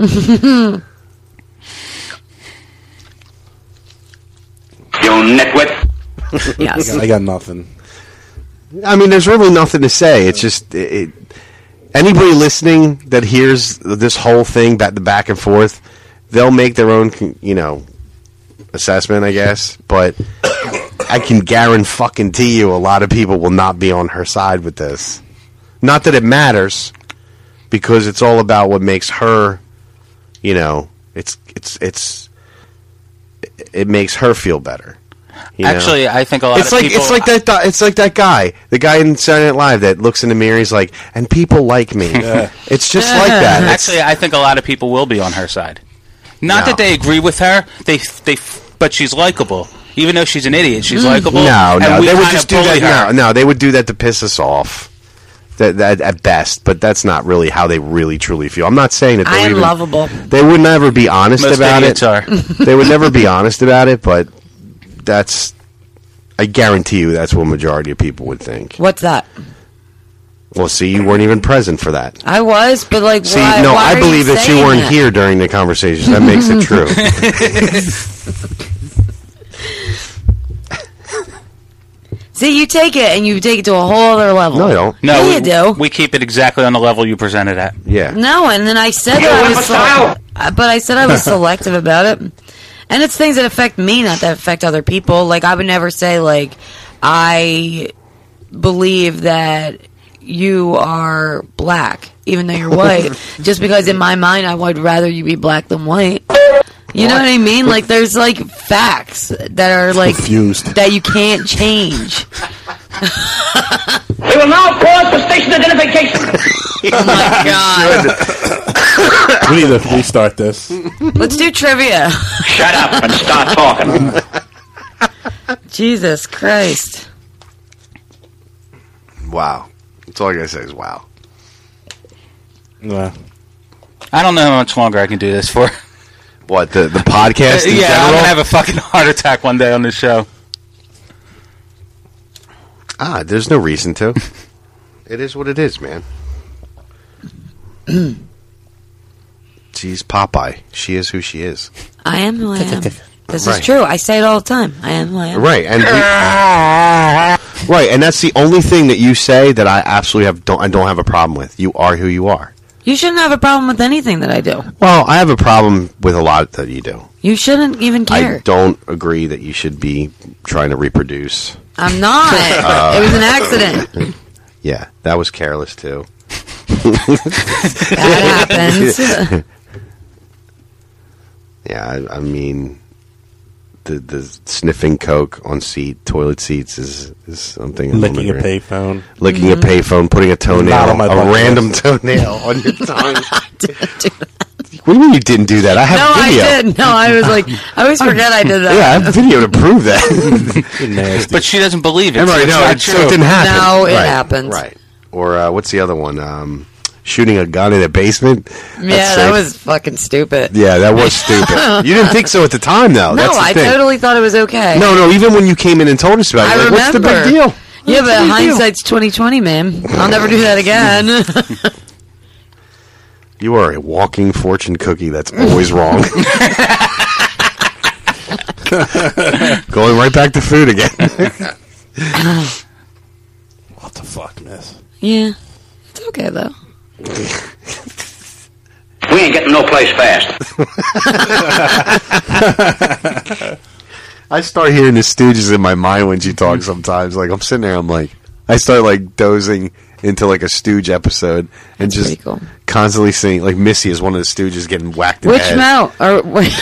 You nitwit. Yes. I got nothing. I mean, there's really nothing to say. It's just it, it, anybody listening that hears this whole thing, back the back and forth, they'll make their own, you know, assessment, I guess. But I can guarantee you, a lot of people will not be on her side with this. Not that it matters, because it's all about what makes her, you know, it's it's it's it makes her feel better. You know? Actually, I think a lot It's of like people... it's like that. gu- It's like that guy, the guy in Saturday Night Live that looks in the mirror. He's like, and people like me. It's just like that. It's- Actually, I think a lot of people will be on her side. Not No. that they agree with her, they they, but she's likable. Even though she's an idiot, she's likable. no, and no, we they would kinda just do bully that. her. No, no, they would do that to piss us off. That, that at best, but that's not really how they really truly feel. I'm not saying that they I would am even, lovable. They would never be honest Most about idiots it. are. They would never be honest about it, but that's. I guarantee you, that's what majority of people would think. What's that? Well, see, you weren't even present for that. I was, but like, See, why, no, why I are believe you that you saying weren't that? here during the conversation. That makes it true. See, you take it and you take it to a whole other level. No, I don't. No, Yeah, we, you do. we keep it exactly on the level you presented at. Yeah. No, and then I said You that I went was, for style. uh, but I said I was selective about it, and it's things that affect me, not that affect other people. Like I would never say like I believe that you are black, even though you're white, just because in my mind I would rather you be black than white. You know what I mean? Like there's like facts that are like Confused. that you can't change. We will now pause for station identification. Oh my god! We need to restart this. Let's do trivia. Shut up and start talking. Jesus Christ! Wow. That's all I gotta say is wow. Nah. I don't know how much longer I can do this for. What, the, the podcast in yeah, I'm general? gonna have a fucking heart attack one day on this show. Ah, there's no reason to. It is what it is, man. She's Popeye. She is who she is. I am who I am. This Right. is true. I say it all the time. I am who I am. Right, and we- right, and that's the only thing that you say that I absolutely have don't I don't have a problem with. You are who you are. You shouldn't have a problem with anything that I do. Well, I have a problem with a lot that you do. You shouldn't even I care. don't agree that you should be trying to reproduce. I'm not. Uh, It was an accident. Yeah, that was careless too. That happens. Yeah, I, I mean, the, the sniffing coke on seat toilet seats is is something. Licking a payphone. Licking Mm-hmm. a payphone, putting a toenail, Not on my a bucket random list. toenail on your tongue. What do you mean you didn't do that? I have No, video. I did. No, I was like, I always forget I did that. Yeah, I have video to prove that. Nasty. But she doesn't believe it. And so right, it's no, not it, so true. it didn't happen. No, it right, happens. Right. Or uh, what's the other one? Um, shooting a gun in a basement. Yeah, That's that safe. was fucking stupid. Yeah, that was stupid. You didn't think so at the time, though. No, That's the I thing. totally thought it was okay. No, no. Even when you came in and told us about it, I you're like, remember. what's the big deal? Yeah, What's but the big deal? hindsight's twenty twenty, man. I'll never do that again. You are a walking fortune cookie that's always wrong. Going right back to food again. What the fuck, miss? Yeah, it's okay though. We ain't getting no place fast. I start hearing the Stooges in my mind when she talks sometimes. Like, I'm sitting there, I'm like, I start, like, dozing into, like, a Stooge episode and That's just pretty cool. constantly singing. Like, Missy is one of the Stooges getting whacked in Which the head. Mo? Or wait.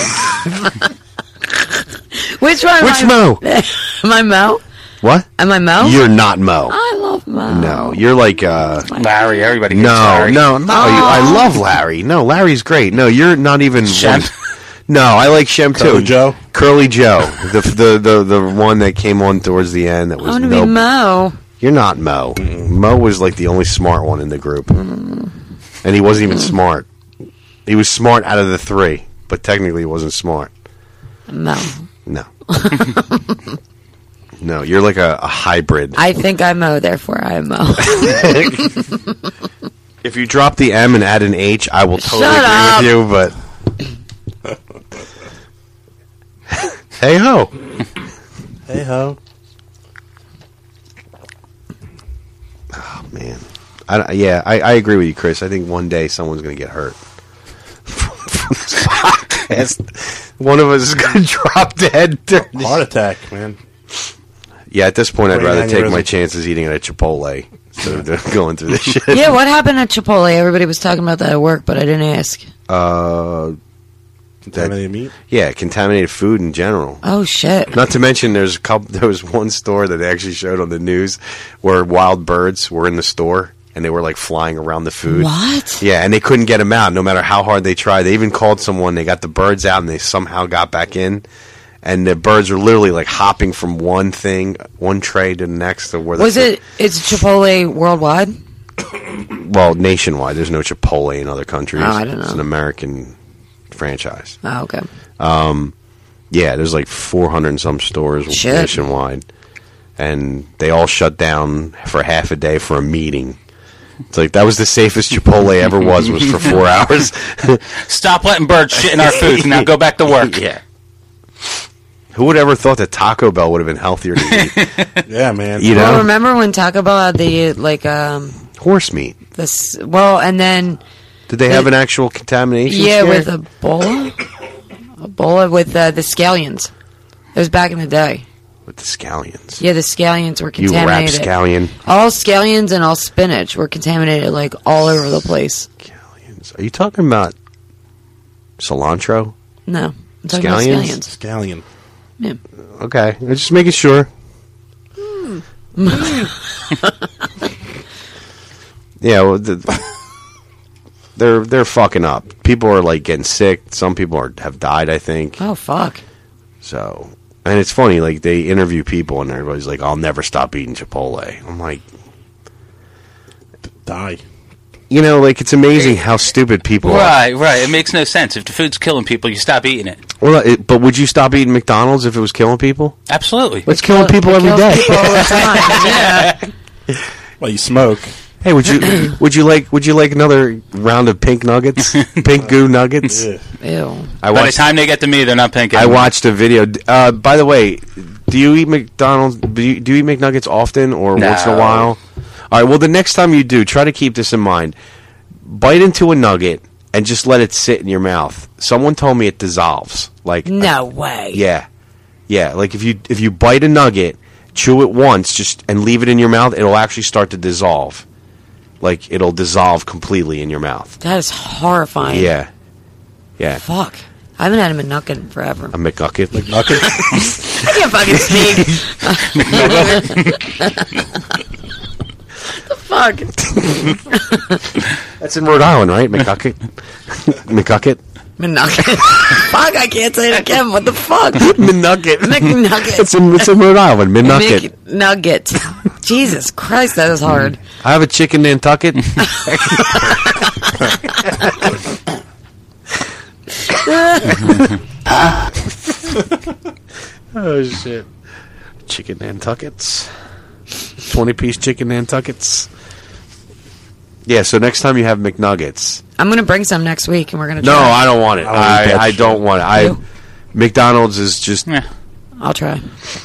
Which one? Which am I, Mo? Am I Mo? What? Am I Mo? You're not Mo. I love Mo. No, you're like, uh... Larry, everybody hates No, Larry. no, no. Oh. You, I love Larry. No, Larry's great. No, you're not even... Shem? one- No, I like Shem, too. Curly Joe? Curly Joe. The, the, the, the one that came on towards the end that I was want to no... be Mo. You're not Mo. Mo was like the only smart one in the group. And he wasn't even smart. He was smart out of the three, but technically he wasn't smart. Mo. No. No, you're like a, a hybrid. I think I'm Mo, therefore I am Mo. If you drop the M and add an H, I will totally Shut agree up. with you, but... Hey ho. Hey ho. Oh, man. I, don't- yeah, I, I agree with you, Chris. I think one day someone's going to get hurt. From this podcast. One of us is going to drop dead. during this- Heart attack, man. Yeah, at this point, I'd rather take my Aneurysm. chances eating at a Chipotle instead of going through this shit. Yeah, what happened at Chipotle? Everybody was talking about that at work, but I didn't ask. Uh, Contaminated meat? yeah, contaminated food in general. Oh, shit. Not to mention, there's a couple. There was one store that they actually showed on the news where wild birds were in the store and they were like flying around the food. What? Yeah, and they couldn't get them out no matter how hard they tried. They even called someone. They got the birds out and they somehow got back in. And the birds are literally like hopping from one thing, one tray to the next. To where the Was food- it, it's Chipotle worldwide? Well, nationwide. There's no Chipotle in other countries. Oh, I don't know. It's an American franchise. Oh, okay. Um, yeah, there's like four hundred and some stores Shit. nationwide, and they all shut down for half a day for a meeting. It's like that was the safest Chipotle ever was was for four hours. Stop letting birds shit in our food. Now go back to work. Yeah. Who would ever thought that Taco Bell would have been healthier to eat? Yeah, man. You Well, know, remember when Taco Bell had the, like, um, horse meat. this, well, and then, Did they have an actual contamination? yeah, scare? with Ebola? Ebola with uh, the scallions. It was back in the day. with the scallions. Yeah, the scallions were You contaminated. rapscallion. All scallions and all spinach were contaminated, like, all over the place. Are you talking about cilantro? No. I'm talking Scallions? about scallions. Scallion. Yeah. Okay, I'm just making sure. Yeah, well, the, they're they're fucking up. People are like getting sick. Some people are have died, I think. Oh, fuck. So, and it's funny. Like they interview people, and everybody's like, "I'll never stop eating Chipotle." I'm like, Die. you know, like it's amazing how stupid people are. Right, right. It makes no sense. If the food's killing people, you stop eating it. Well, it, but would you stop eating McDonald's if it was killing people? Absolutely. It's killing people It every kills day. people all the time. Yeah. Well, you smoke. Hey, would you would you like would you like another round of pink nuggets, pink goo nuggets? Yeah. Ew. I By the watched. time they get to me, they're not pink I anymore. watched a video. Uh, by the way, do you eat McDonald's? Do you, do you eat McNuggets often or No. once in a while? All right. Well, the next time you do, try to keep this in mind. Bite into a nugget and just let it sit in your mouth. Someone told me it dissolves. Like No way. yeah, yeah. Like if you if you bite a nugget, chew it once, just and leave it in your mouth, it'll actually start to dissolve. Like it'll dissolve completely in your mouth. That is horrifying. Yeah, yeah. Fuck. I haven't had a McNugget in forever. A McNugget. McNugget. I can't fucking speak. The fuck? That's in Rhode Island, right? McNugget. McNugget. McNugget. Fuck, I can't say it again. What the fuck? McNugget. McNugget. It's in, it's in Rhode Island. McNugget. McNugget. Jesus Christ, that is hard. I have a chicken Nantucket. Oh, shit. Chicken Nantuckets. twenty-piece chicken Nantuckets. Yeah, so next time you have McNuggets. I'm going to bring some next week, and we're going to No, try. I don't want it. I don't I, eat that I shit. don't want it. I You? McDonald's is just... Yeah. I'll try.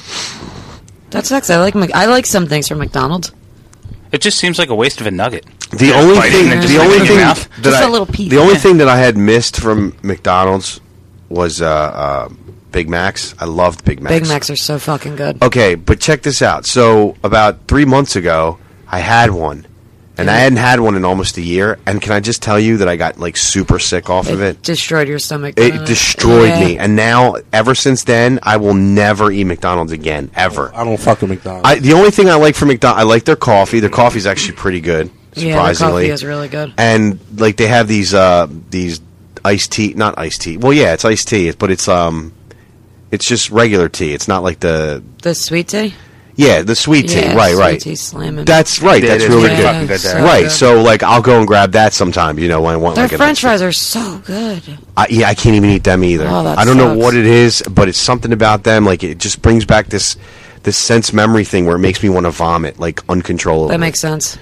That sucks. I like Mc- I like some things from McDonald's. It just seems like a waste of a nugget. The only bite it thing, and just the leave it only in your thing mouth. that Just I, a little piece, the only yeah. thing that I had missed from McDonald's was uh, uh, Big Macs. I loved Big Macs. Big Macs are so fucking good. Okay, but check this out. So about three months ago, I had one, and I hadn't had one in almost a year. And can I just tell you that I got like super sick off of it? Destroyed your stomach. It didn't destroyed Yeah. me, and now ever since then, I will never eat McDonald's again, ever. I don't fuck with McDonald's. I, the only thing I like from McDonald's, I like their coffee. Their coffee's actually pretty good, Yeah, the surprisingly. coffee is really good. And like they have these uh, these iced tea, not iced tea. Well, yeah, it's iced tea, but it's um, it's just regular tea. It's not like the The sweet tea? yeah the sweet tea. Yeah, right, sweet right. tea slamming. That's right. Yeah, That's it is really pretty good. fucking good there. so Right. good. So like I'll go and grab that sometime. You know when I want Their like a French nice- fries are so good. I, yeah, I can't even eat them either. Oh, that I don't know sucks. what it is, but it's something about them. Like it just brings back this this sense memory thing where it makes me want to vomit like uncontrollably. That makes sense.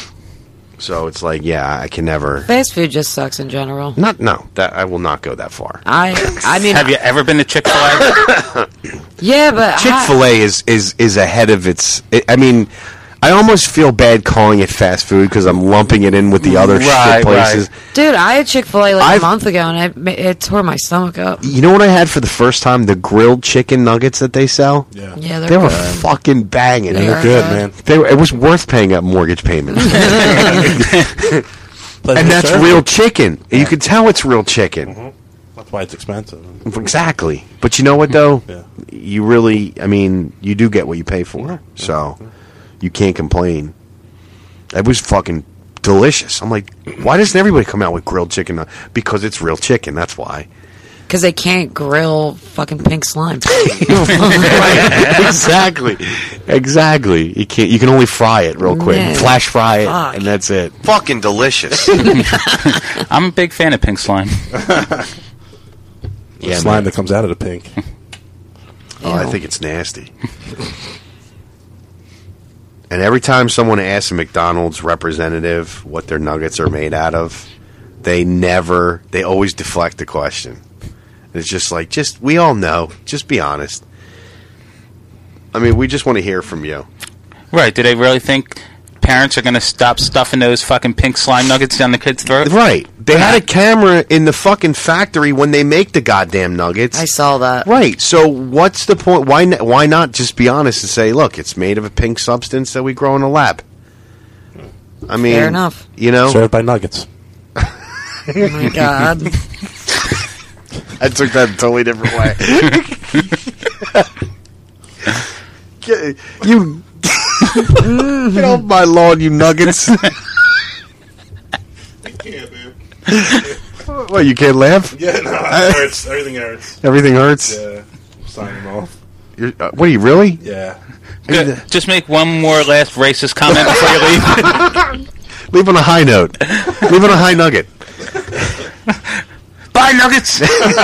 So it's like, yeah, I can never. Fast food just sucks in general. Not no, that I will not go that far. I I mean, Have you ever been to Chick-fil-A? yeah, but Chick Fil A is is is ahead of its. It, I mean, I almost feel bad calling it fast food because I'm lumping it in with the other Right, shit places. I, dude, I had Chick-fil-A like I've- a month ago, and it, ma- it tore my stomach up. You know what I had for the first time? The grilled chicken nuggets that they sell. yeah. Yeah, they're They were good. fucking banging. They They are were- Good, good. man. they were, it was worth paying that mortgage payment. Pleasure And that's serving. real chicken. You can tell it's real chicken. That's why it's expensive. Exactly. But you know what, though? Yeah. You really, I mean, you do get what you pay for. So you can't complain. It was fucking delicious. I'm like, why doesn't everybody come out with grilled chicken? Because it's real chicken. That's why. Because they can't grill fucking pink slime. Right. Exactly. Exactly. You can't. You can only fry it real quick. Man. Flash fry it, Fuck. and that's it. Fucking delicious. I'm a big fan of pink slime. Yeah, slime man. that comes out of the pink. Oh, I think it's nasty. And every time someone asks a McDonald's representative what their nuggets are made out of, they never, they always deflect the question. It's just like, just, we all know. Just be honest. I mean, we just want to hear from you. Right. Do they really think parents are going to stop stuffing those fucking pink slime nuggets down the kids' throat? Right. They had a camera in the fucking factory when they make the goddamn nuggets. I saw that. Right. So what's the point? Why n- why not just be honest and say, look, it's made of a pink substance that we grow in a lab? I mean, Fair enough. You know, Served by Nuggets. Oh my god. I took that a totally different way. Get, you get off my lawn, you nuggets. What, you can't laugh? Yeah, no, it hurts. Everything hurts. Everything hurts? Yeah. Sign them off. You're, uh, what are you, really? Yeah. Good. Just make one more last racist comment before you leave. Leave on a high note. Leave on a high nugget. Bye, Nuggets!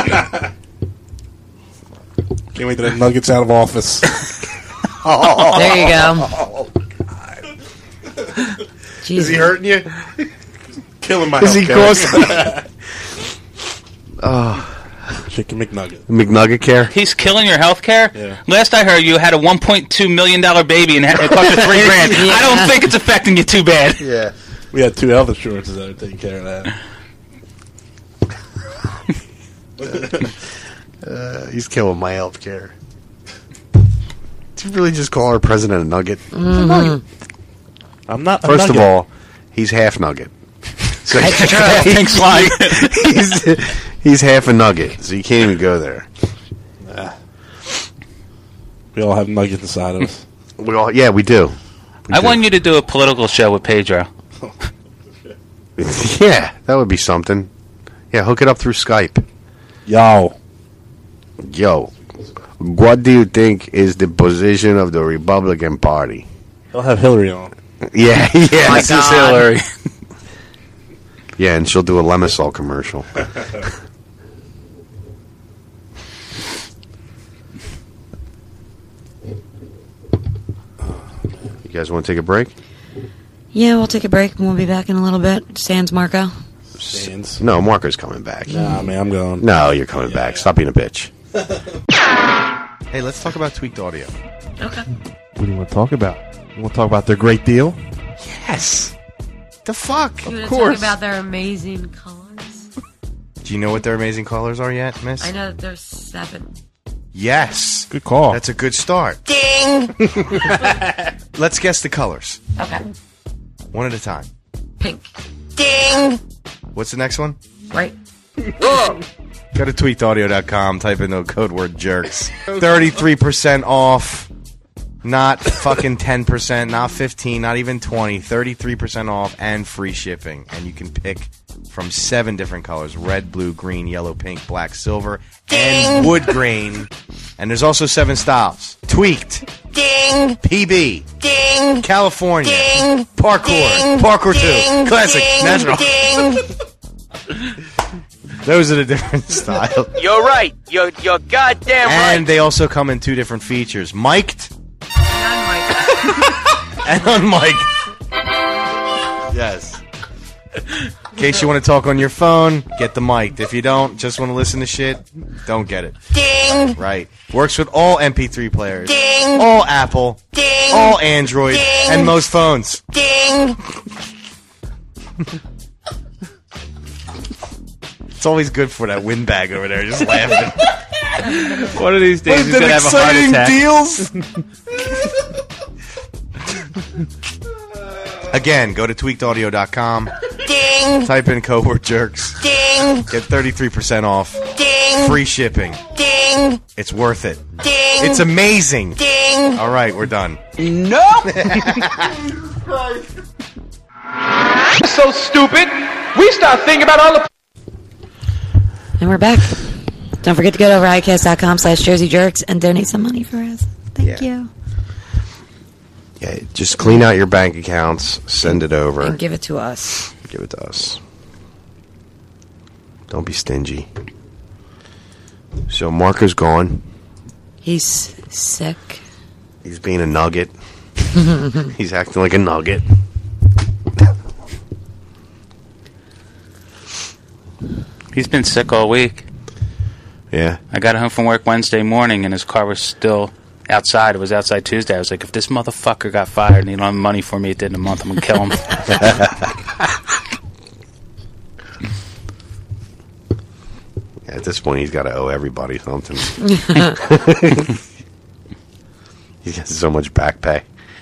Can't wait to get Nuggets out of office. There you go. Is he hurting you? Killing my Is he healthcare. causing... oh. Chicken McNugget. McNugget care? He's killing your health care? Yeah. Last I heard, you had a one point two million dollars baby and it cost you three grand. Yeah. I don't think it's affecting you too bad. Yeah. We had two health insurances that are taking care of that. Uh, he's killing my health care. Did you really just call our president a nugget? Mm-hmm. I'm not. a First of nugget. all, he's half nugget. So Extra. Pink slime. he's, He's half a nugget, so you can't even go there. Nah. We all have nuggets inside of us. We all, yeah, we do. We I do. want you to do a political show with Pedro. Yeah, that would be something. Yeah, hook it up through Skype. Yo. Yo. What do you think is the position of the Republican Party? He'll have Hillary on. Yeah, yeah. This is Hillary. Yeah, and she'll do a Lemisol commercial. You guys want to take a break? Yeah, we'll take a break and we'll be back in a little bit. Sans Marco. Sands. No, Marco's coming back. Nah, man, I'm going. No, you're coming Yeah. back. Stop being a bitch. Hey, let's talk about Tweaked Audio. Okay. What do you want to talk about? You want to talk about their great deal? Yes. The fuck? You want Of to course. talk about their amazing colors? Do you know what their amazing colors are yet, miss? I know that there's seven. Yes. Good call. That's a good start. Ding! Let's guess the colors. Okay. One at a time. Pink. Ding! What's the next one? Right. Go to tweaked audio dot com, type in the code word jerks. thirty-three percent off. Not fucking ten percent, not fifteen, not even twenty. thirty-three percent off and free shipping. And you can pick from seven different colors. Red, blue, green, yellow, pink, black, silver, and wood grain. And there's also seven styles. Tweaked. Ding. P B. Ding. California. Ding. Parkour. Ding. Parkour Ding. two. Classic. Ding. Natural. Ding. Those are the different styles. You're right. You're, you're goddamn right. And they also come in two different features. Mic'd and unmiked. Yes. In case you want to talk on your phone, get the mic. If you don't, just want to listen to shit, don't get it. Ding. Right. Works with all M P three players. Ding. All Apple. Ding. All Android. Ding. And most phones. Ding. It's always good for that windbag over there, just laughing. One of these days he's What going to have a heart exciting attack. deals. Again, go to tweaked audio dot com. Ding. Type in code word jerks. Ding. Get thirty-three percent off. Ding. Free shipping. Ding. It's worth it. Ding. It's amazing. Ding. All right, we're done. Nope. So stupid. We start thinking about all the... And we're back. Don't forget to go to riotcast dot com slash Jersey Jerks and donate some money for us. Thank Yeah. you. Yeah, just clean out your bank accounts, send it over. And give it to us. Give it to us. Don't be stingy. So Marco's gone. He's sick. He's being a nugget. He's acting like a nugget. He's been sick all week. Yeah. I got home from work Wednesday morning and his car was still outside. It was outside Tuesday. I was like, if this motherfucker got fired and he don't have money for me at the end of the month, I'm going to kill him. At this point, he's got to owe everybody something. He's got so much back pay.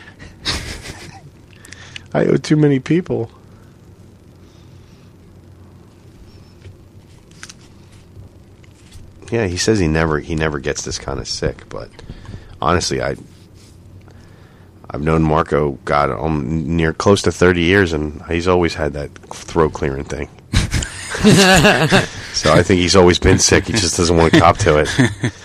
I owe too many people. Yeah, he says he never he never gets this kind of sick, but honestly, I I've known Marco God um, near close to thirty years, and he's always had that throat clearing thing. So I think he's always been sick. He just doesn't want to cop to it.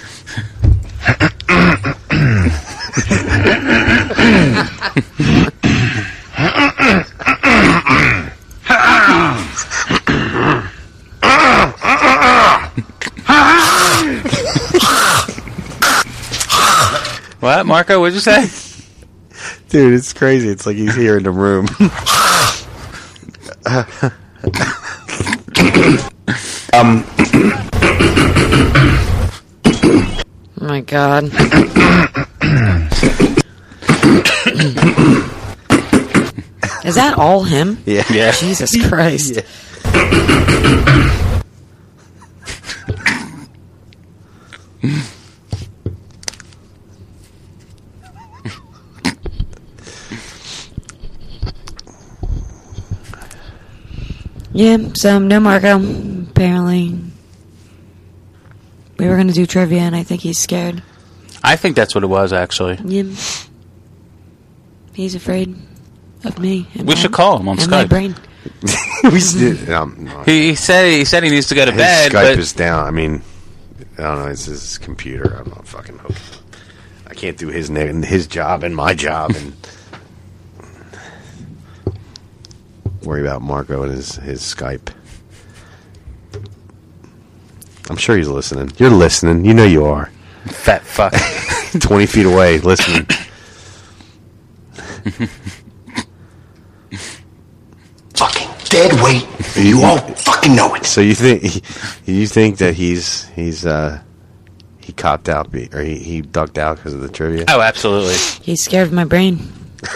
What, Marco? What'd you say? Dude, it's crazy. It's like he's here in the room. um. Oh my god. Is that all him? Yeah. Yeah. Jesus Christ. Yeah. Yeah, so no Marco, apparently. We were going to do trivia, and I think he's scared. I think that's what it was, actually. Yeah. He's afraid of me. We my, should call him on and Skype. My brain. we should, um, no. he, he said he said he needs to go to His bed. Skype but is down. I mean, I don't know. It's his computer. I'm not fucking hooking. I can't do his his job and my job and worry about Marco and his his Skype. I'm sure he's listening. You're listening. You know you are. Fat fuck. Twenty feet away, listening. Fucking dead weight. You all fucking know it. So you think you think that he's he's uh he copped out be, or he, he ducked out because of the trivia? Oh, absolutely. He's scared of my brain.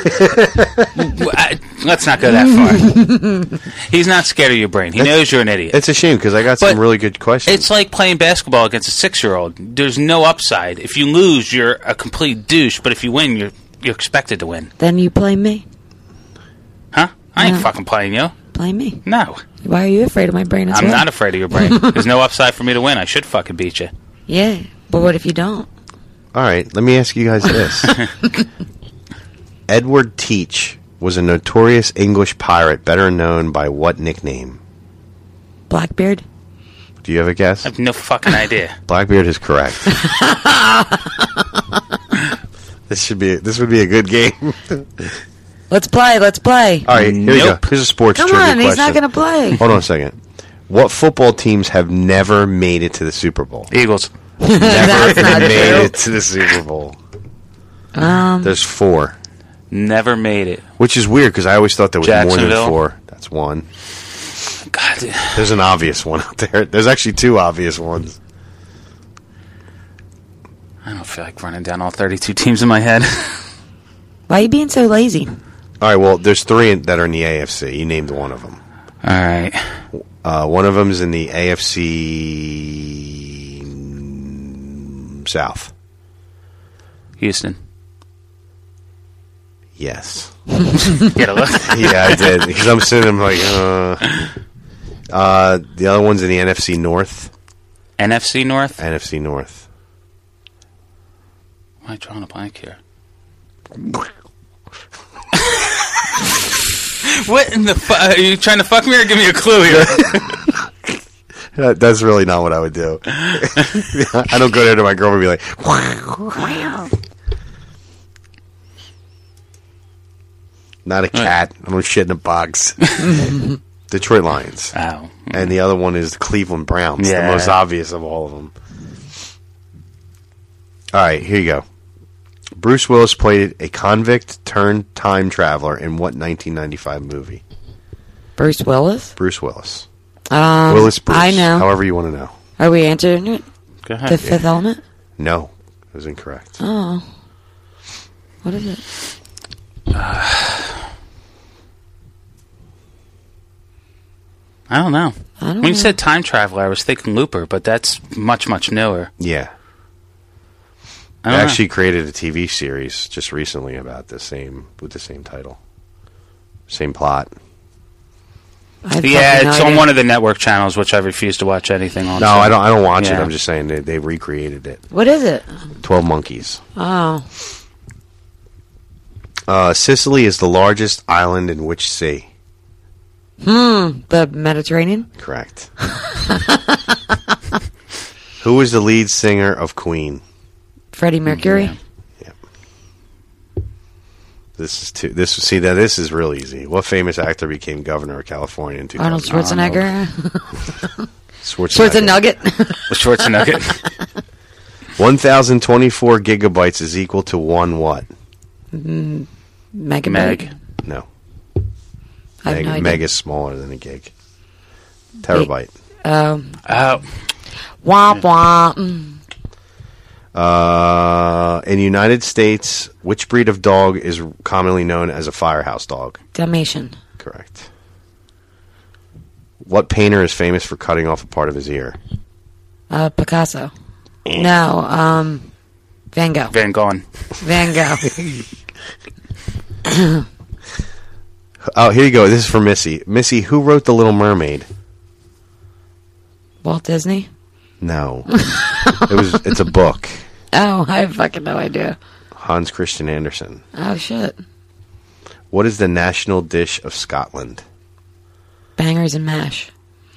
I, let's not go that far. He's not scared of your brain. He That's, knows you're an idiot. It's a shame because I got But some really good questions. It's like playing basketball against a six-year-old. There's no upside. If you lose, you're a complete douche. But if you win, you're you're expected to win. Then you play me. Huh? I ain't No. fucking playing you. Play me. No. Why are you afraid of my brain as I'm well? not afraid of your brain. There's no upside for me to win. I should fucking beat you. Yeah, but what if you don't? All right, let me ask you guys this. Edward Teach was a notorious English pirate, better known by what nickname? Blackbeard? Do you have a guess? I have no fucking idea. Blackbeard is correct. This should be this would be a good game. Let's play, let's play. All right, here we go. Here's a sports Come trivia on, he's not question. going to play. Hold on a second. What football teams have never made it to the Super Bowl? Eagles. Never That's not made true. it to the Super Bowl. Um, There's four. Never made it. Which is weird because I always thought there was more than Jacksonville. four. That's one. God. There's an obvious one out there. There's actually two obvious ones. I don't feel like running down all thirty-two teams in my head. Why are you being so lazy? All right, well, there's three in, that are in the A F C. You named one of them. All right. Uh, one of them is in the A F C South. Houston. Yes. Get a look. Yeah, I did. Because I'm sitting I'm like, uh, uh, the other one's in the N F C North. N F C North? N F C North. Why am I drawing a blank here? What in the fuck? Are you trying to fuck me or give me a clue here? That, that's really not what I would do. I don't go there to my girlfriend and be like, wow. Not a cat. I don't shit in a box. Detroit Lions. Oh. And the other one is the Cleveland Browns. Yeah. The most obvious of all of them. All right, here you go. Bruce Willis played a convict turned time traveler in what nineteen ninety-five movie? Bruce Willis? Bruce Willis. Um, Willis Bruce. I know. However you want to know. Are we answering it? Go ahead. The Fifth Element? No, it was incorrect. Oh. What is it? Uh, I don't know. I don't when you know. said time traveler, I was thinking Looper, but that's much, much newer. Yeah. I They don't actually created a T V series just recently about the same with the same title, same plot. I have Yeah, fucking it's no on idea. one of the network channels, which I refuse to watch anything on. No, so- I don't. I don't watch it. Yeah. I'm just saying they they recreated it. What is it? Twelve Monkeys. Oh. Uh, Sicily is the largest island in which sea? Hmm. The Mediterranean? Correct. Who is the lead singer of Queen? Freddie Mercury? Yeah. This is too. This see that this is real easy. What famous actor became governor of California in two thousand? Arnold Schwarzenegger? Schwarzenegger. Schwarzenegger? Schwarzenegger. One thousand twenty-four gigabytes is equal to one what? Mm, Megabyte? Meg. No. I have Meg, no idea. meg is smaller than a gig. Terabyte. Um, Oh. womp womp. Mm. Uh, in the United States, which breed of dog is commonly known as a firehouse dog? Dalmatian. Correct. What painter is famous for cutting off a part of his ear? Uh, Picasso. No, um, Van Gogh. Van Gogh. Van Gogh. Oh, here you go. This is for Missy. Missy, who wrote The Little Mermaid? Walt Disney. No. It was. It's a book. Oh, I have fucking no idea. Hans Christian Andersen. Oh, shit. What is the national dish of Scotland? Bangers and mash.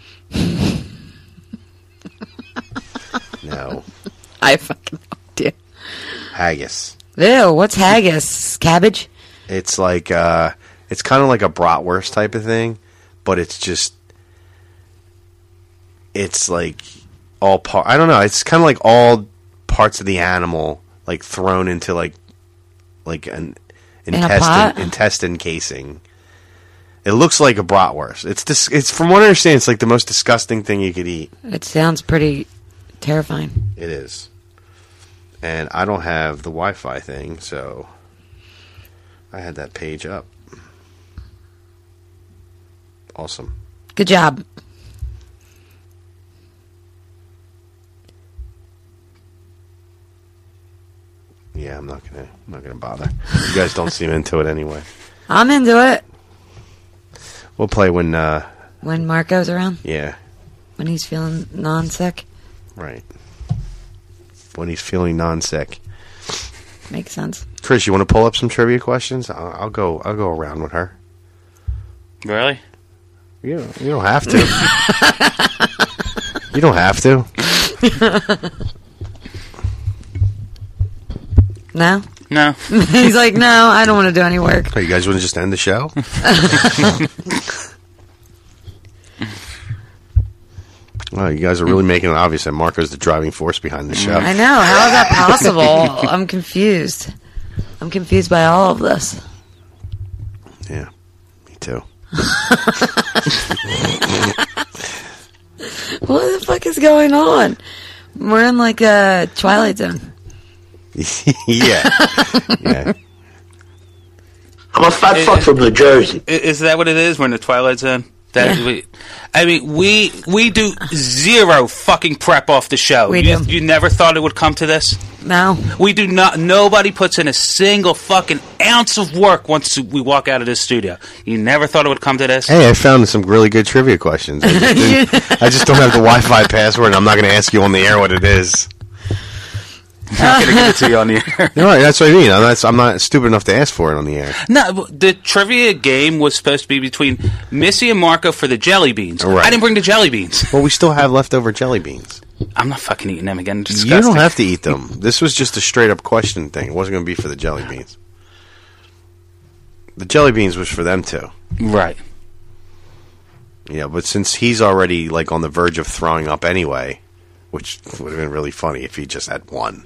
No. I have fucking no idea. Haggis. Ew, what's haggis? Cabbage? It's like, uh, it's kind of like a bratwurst type of thing, but it's just, it's like all part, I don't know, it's kind of like all parts of the animal, like thrown into like, like an intestine, intestine casing. It looks like a bratwurst. It's dis- It's from what I understand, it's like the most disgusting thing you could eat. It sounds pretty terrifying. It is. And I don't have the Wi-Fi thing, so I had that page up. Awesome. Good job. Yeah, I'm not gonna. I'm not gonna bother. You guys don't seem into it anyway. I'm into it. We'll play when. Uh, when Marco's around. Yeah. When he's feeling non-sick. Right. When he's feeling non-sick. Makes sense. Chris, you want to pull up some trivia questions? I'll, I'll go. I'll go around with her. Really? You don't, you don't have to. You don't have to. No? No. He's like, no, I don't want to do any work. Oh, you guys want to just end the show? Well, you guys are really making it obvious that Marco's the driving force behind the show. I know. How is that possible? I'm confused. I'm confused by all of this. Yeah, me too. What the fuck is going on? We're in like a Twilight Zone. Yeah. Yeah. I'm a fat fuck from New Jersey. Is that what it is? We're in the Twilight Zone? That Yeah. we, I mean, we we do zero fucking prep off the show. We you, do. you never thought it would come to this? No. We do not. Nobody puts in a single fucking ounce of work once we walk out of this studio. You never thought it would come to this? Hey, I found some really good trivia questions. I just, didn't- I just don't have the Wi-Fi password, and I'm not going to ask you on the air what it is. I'm not going to give it to you on the air. No, that's what I mean. I'm not, I'm not stupid enough to ask for it on the air. No, the trivia game was supposed to be between Missy and Marco for the jelly beans. Right. I didn't bring the jelly beans. Well, we still have leftover jelly beans. I'm not fucking eating them again. Disgusting. You don't have to eat them. This was just a straight-up question thing. It wasn't going to be for the jelly beans. The jelly beans was for them too. Right. Yeah, but since he's already like on the verge of throwing up anyway, which would have been really funny if he just had one.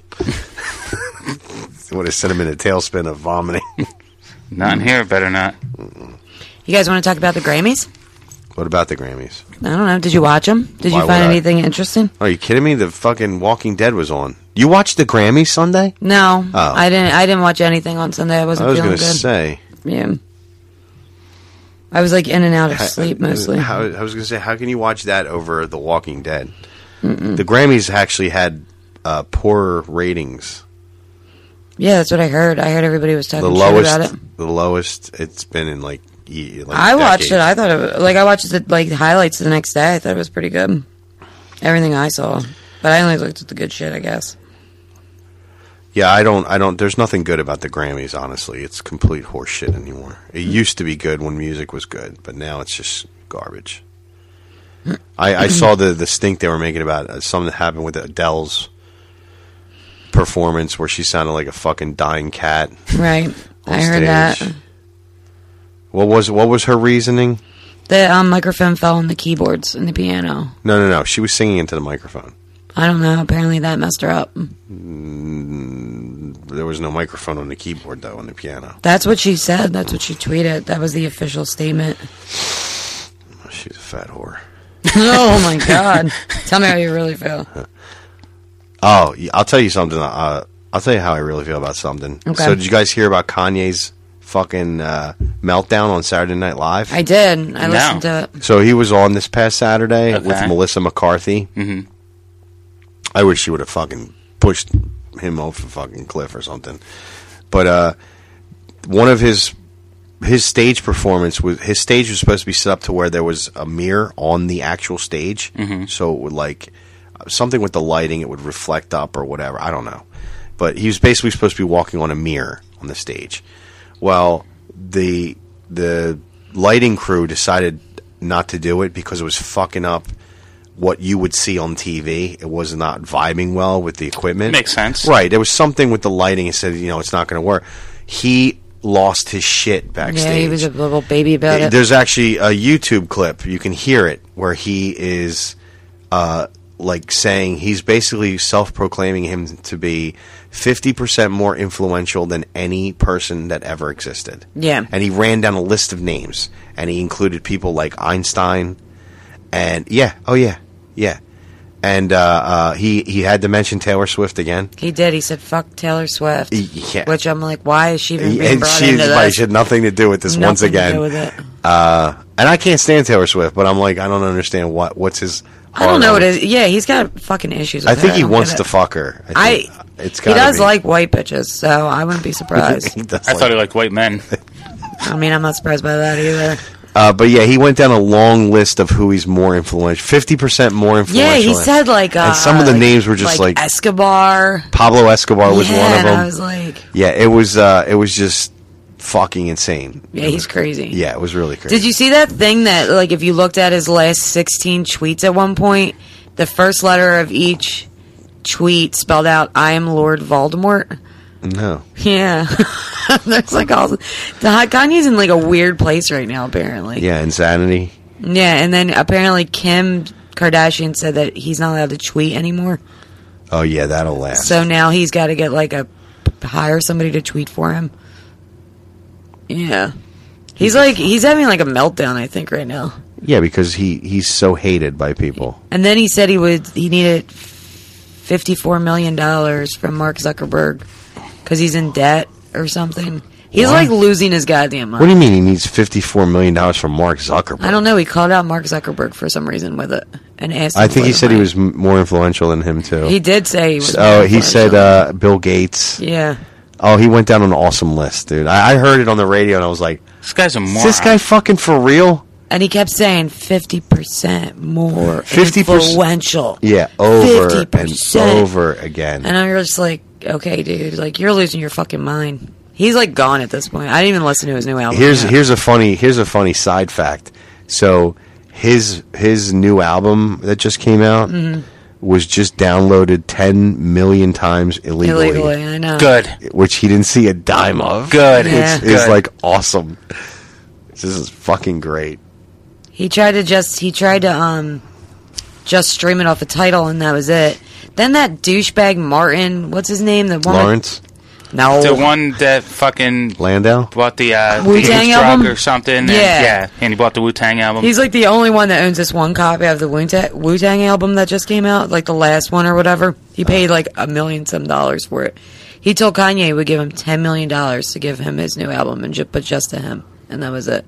It would have sent him in a tailspin of vomiting. Not in here, better not. You guys want to talk about the Grammys? What about the Grammys? I don't know. Did you watch them? Did Why you would find I? anything interesting? Are you kidding me? The fucking Walking Dead was on. You watched the Grammys Sunday? No, Oh. I didn't. I didn't watch anything on Sunday. I wasn't I was feeling going to good. say. Yeah, I was like in and out of Ha- sleep mostly. How, I was going to say, how can you watch that over The Walking Dead? Mm-mm. The Grammys actually had uh, poorer ratings. Yeah, that's what I heard. I heard everybody was talking The shit lowest, about it. the lowest it's been in like. ye- like I watched decades. it. I thought it was, like I watched the like highlights the next day. I thought it was pretty good. Everything I saw, but I only looked at the good shit. I guess. Yeah, I don't. I don't. There's nothing good about the Grammys. Honestly, it's complete horseshit anymore. It used to be good when music was good, but now it's just garbage. I, I saw the the stink they were making about uh, something that happened with Adele's performance, where she sounded like a fucking dying cat. Right, on I heard stage. that. What was what was her reasoning? The um, microphone fell on the keyboards and the piano. No, no, no. She was singing into the microphone. I don't know. Apparently that messed her up. Mm, there was no microphone on the keyboard though, on the piano. That's what she said. That's what she tweeted. That was the official statement. She's a fat whore. Oh my god! Tell me how you really feel. Oh, yeah, I'll tell you something. Uh, I'll tell you how I really feel about something. Okay. So, did you guys hear about Kanye's fucking uh, meltdown on Saturday Night Live? I did. I listened to it. So he was on this past Saturday Okay. with Melissa McCarthy. Mm-hmm. I wish she would have fucking pushed him off a fucking cliff or something. But uh, one of his his stage performance was his stage was supposed to be set up to where there was a mirror on the actual stage, Mhm. so it would like something with the lighting. It would reflect up or whatever. I don't know. But he was basically supposed to be walking on a mirror on the stage. Well, the the lighting crew decided not to do it because it was fucking up what you would see on T V. It was not vibing well with the equipment. Makes sense. Right. There was something with the lighting. He said, you know, it's not going to work. He lost his shit backstage. Yeah, he was a little baby about it. There's actually a YouTube clip. You can hear it where he is uh, like saying he's basically self-proclaiming him to be fifty percent more influential than any person that ever existed. Yeah. And he ran down a list of names, and he included people like Einstein, and yeah, oh yeah, yeah. And uh, uh, he, he had to mention Taylor Swift again. He did. He said, fuck Taylor Swift. Yeah. Which I'm like, why is she even being and brought she, into right, this? she had nothing to do with this Nothing once again. to do with it. Uh, and I can't stand Taylor Swift, but I'm like, I don't understand what what's his. I don't know what it is. Yeah, he's got fucking issues with I think her. he don't wants get to it. fuck her. I, I think it's he gotta does be. like white bitches, so I wouldn't be surprised. He does I like- thought he liked white men. I mean, I'm not surprised by that either. Uh, but yeah, he went down a long list of who he's more influential. Fifty percent more influential. Yeah, he said like, uh, and some of the names were just like, Escobar. Pablo Escobar was Yeah, one of and them. I was like, yeah, it was. Uh, it was just fucking insane. yeah, he's crazy. Yeah, it was really crazy. Did you see that thing that, like, if you looked at his last sixteen tweets at one point, the first letter of each tweet spelled out, I am Lord Voldemort? No. Yeah. There's like all... The, Kanye's in, like, a weird place right now, apparently. Yeah, insanity. Yeah, and then apparently Kim Kardashian said that he's not allowed to tweet anymore. Oh yeah, that'll last. So now he's got to get, like, a... hire somebody to tweet for him. Yeah. He's, like... He's having, like, a meltdown, I think, right now. Yeah, because he, he's so hated by people. And then he said he would he needed fifty-four million dollars from Mark Zuckerberg because he's in debt or something. He's What? like losing his goddamn mind. What do you mean he needs fifty-four million dollars from Mark Zuckerberg? I don't know. He called out Mark Zuckerberg for some reason with it and asked. I him think for he the said he money. was m- more influential than him too. He did say he was. Oh, more he said influential. uh, Bill Gates. Yeah. Oh, he went down an awesome list, dude. I, I heard it on the radio and I was like, This guy's a moron. "Is this guy fucking for real?" And he kept saying fifty percent more fifty percent influential. Yeah, over fifty and percent. over again. And I'm just like, okay, dude, like you're losing your fucking mind. He's like gone at this point. I didn't even listen to his new album. Here's yet. here's a funny here's a funny side fact. So his his new album that just came out Mhm. was just downloaded ten million times illegally. Illegally, I know. Good. Which he didn't see a dime of. Good. Yeah. It's, it's Good. like awesome. This is fucking great. He tried to just he tried to um just stream it off the title and that was it. Then that douchebag Martin, what's his name? The one Lawrence No. The one that fucking Landau bought the uh, Wu-Tang the H drug album? or something. And, Yeah. yeah, and he bought the Wu Tang album. He's like the only one that owns this one copy of the Wu-Tang, Wu-Tang album that just came out, like the last one or whatever. He paid like a million some dollars for it. He told Kanye he would give him ten million dollars to give him his new album, and ju- but just to him, and that was it.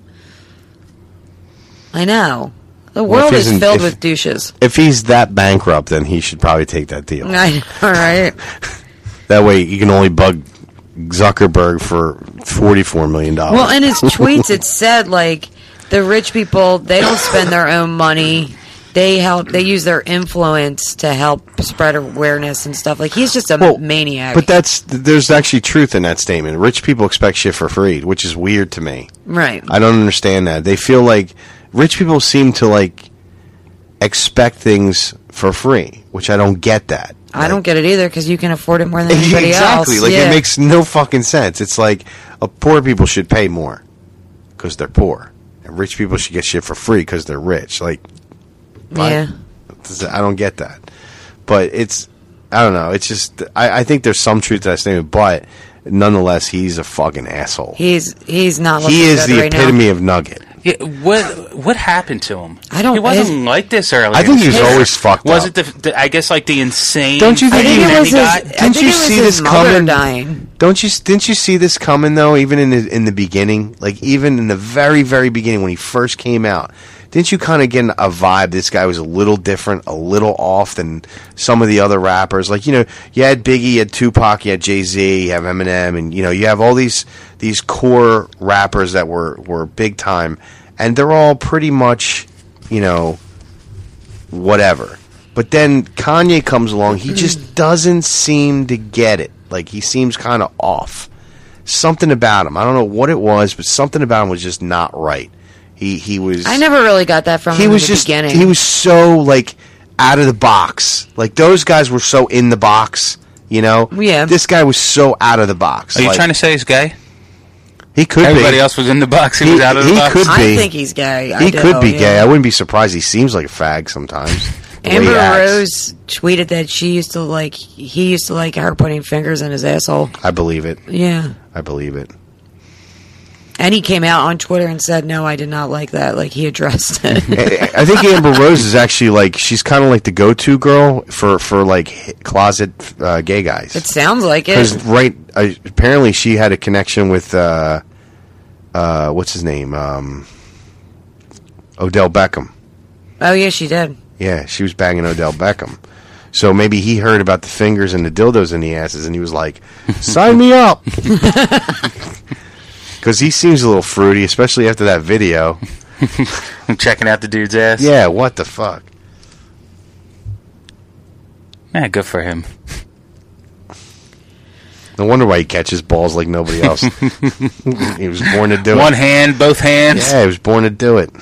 I know. The Well, if world he's is in- filled if- with douches. If he's that bankrupt, then he should probably take that deal. I know, right? That way, you can only bug Zuckerberg for forty-four million dollars. Well, in his tweets, it said like the rich people they don't spend their own money. They help. They use their influence to help spread awareness and stuff. Like he's just a maniac. But that's there's actually truth in that statement. Rich people expect shit for free, which is weird to me. Right. I don't understand that. They feel like rich people seem to like expect things for free, which I don't get that. I don't get it either because you can afford it more than anybody exactly. else. Like Yeah. it makes no fucking sense. It's like uh, poor people should pay more because they're poor, and rich people should get shit for free because they're rich. Like, what? Yeah. I don't get that. But it's, I don't know. It's just, I, I think there's some truth to that statement, but nonetheless, he's a fucking asshole. He's he's not. Looking He is good the right epitome now. of nugget. Yeah, what what happened to him? I don't- He wasn't his- like this earlier. I think in he was his career. always fucked Was up. it the, the? I guess like the insane. Don't you think, I think he, it was he his. got- I Didn't think you it was see his this mother coming? dying. Don't you? Didn't you see this coming though? Even in the, in the beginning, like even in the very very beginning when he first came out, didn't you kind of get a vibe? This guy was a little different, a little off than some of the other rappers. Like you know, you had Biggie, you had Tupac, you had Jay Z, you have Eminem, and you know you have all these these core rappers that were were big time, and they're all pretty much you know whatever. But then Kanye comes along. He just doesn't seem to get it. Like, he seems kind of off. Something about him. I don't know what it was, but something about him was just not right. He he was. I never really got that from he him was in the just, beginning. He was so, like, out of the box. Like, those guys were so in the box, you know? Yeah. This guy was so out of the box. Are you like, trying to say he's gay? He could Everybody be. Everybody else was in the box. He, he was out of the he box. Could be. I think he's gay. I he do, could be yeah. gay. I wouldn't be surprised. He seems like a fag sometimes. the way he Amber acts. Rose tweeted that she used to like, he used to like her putting fingers in his asshole. I believe it. Yeah. I believe it. And he came out on Twitter and said, no, I did not like that. Like, he addressed it. I I think Amber Rose is actually like, she's kind of like the go-to girl for, for like closet uh, gay guys. It sounds like it. Because right, uh, apparently she had a connection with uh, uh, what's his name, um, Odell Beckham. Oh, yeah, she did. Yeah, she was banging Odell Beckham. So maybe he heard about the fingers and the dildos in the asses, and he was like, "Sign me up." Because he seems a little fruity, especially after that video. I'm checking out the dude's ass. Yeah, what the fuck? Yeah, good for him. No wonder why he catches balls like nobody else. He was born to do One it. One hand, both hands. Yeah, he was born to do it.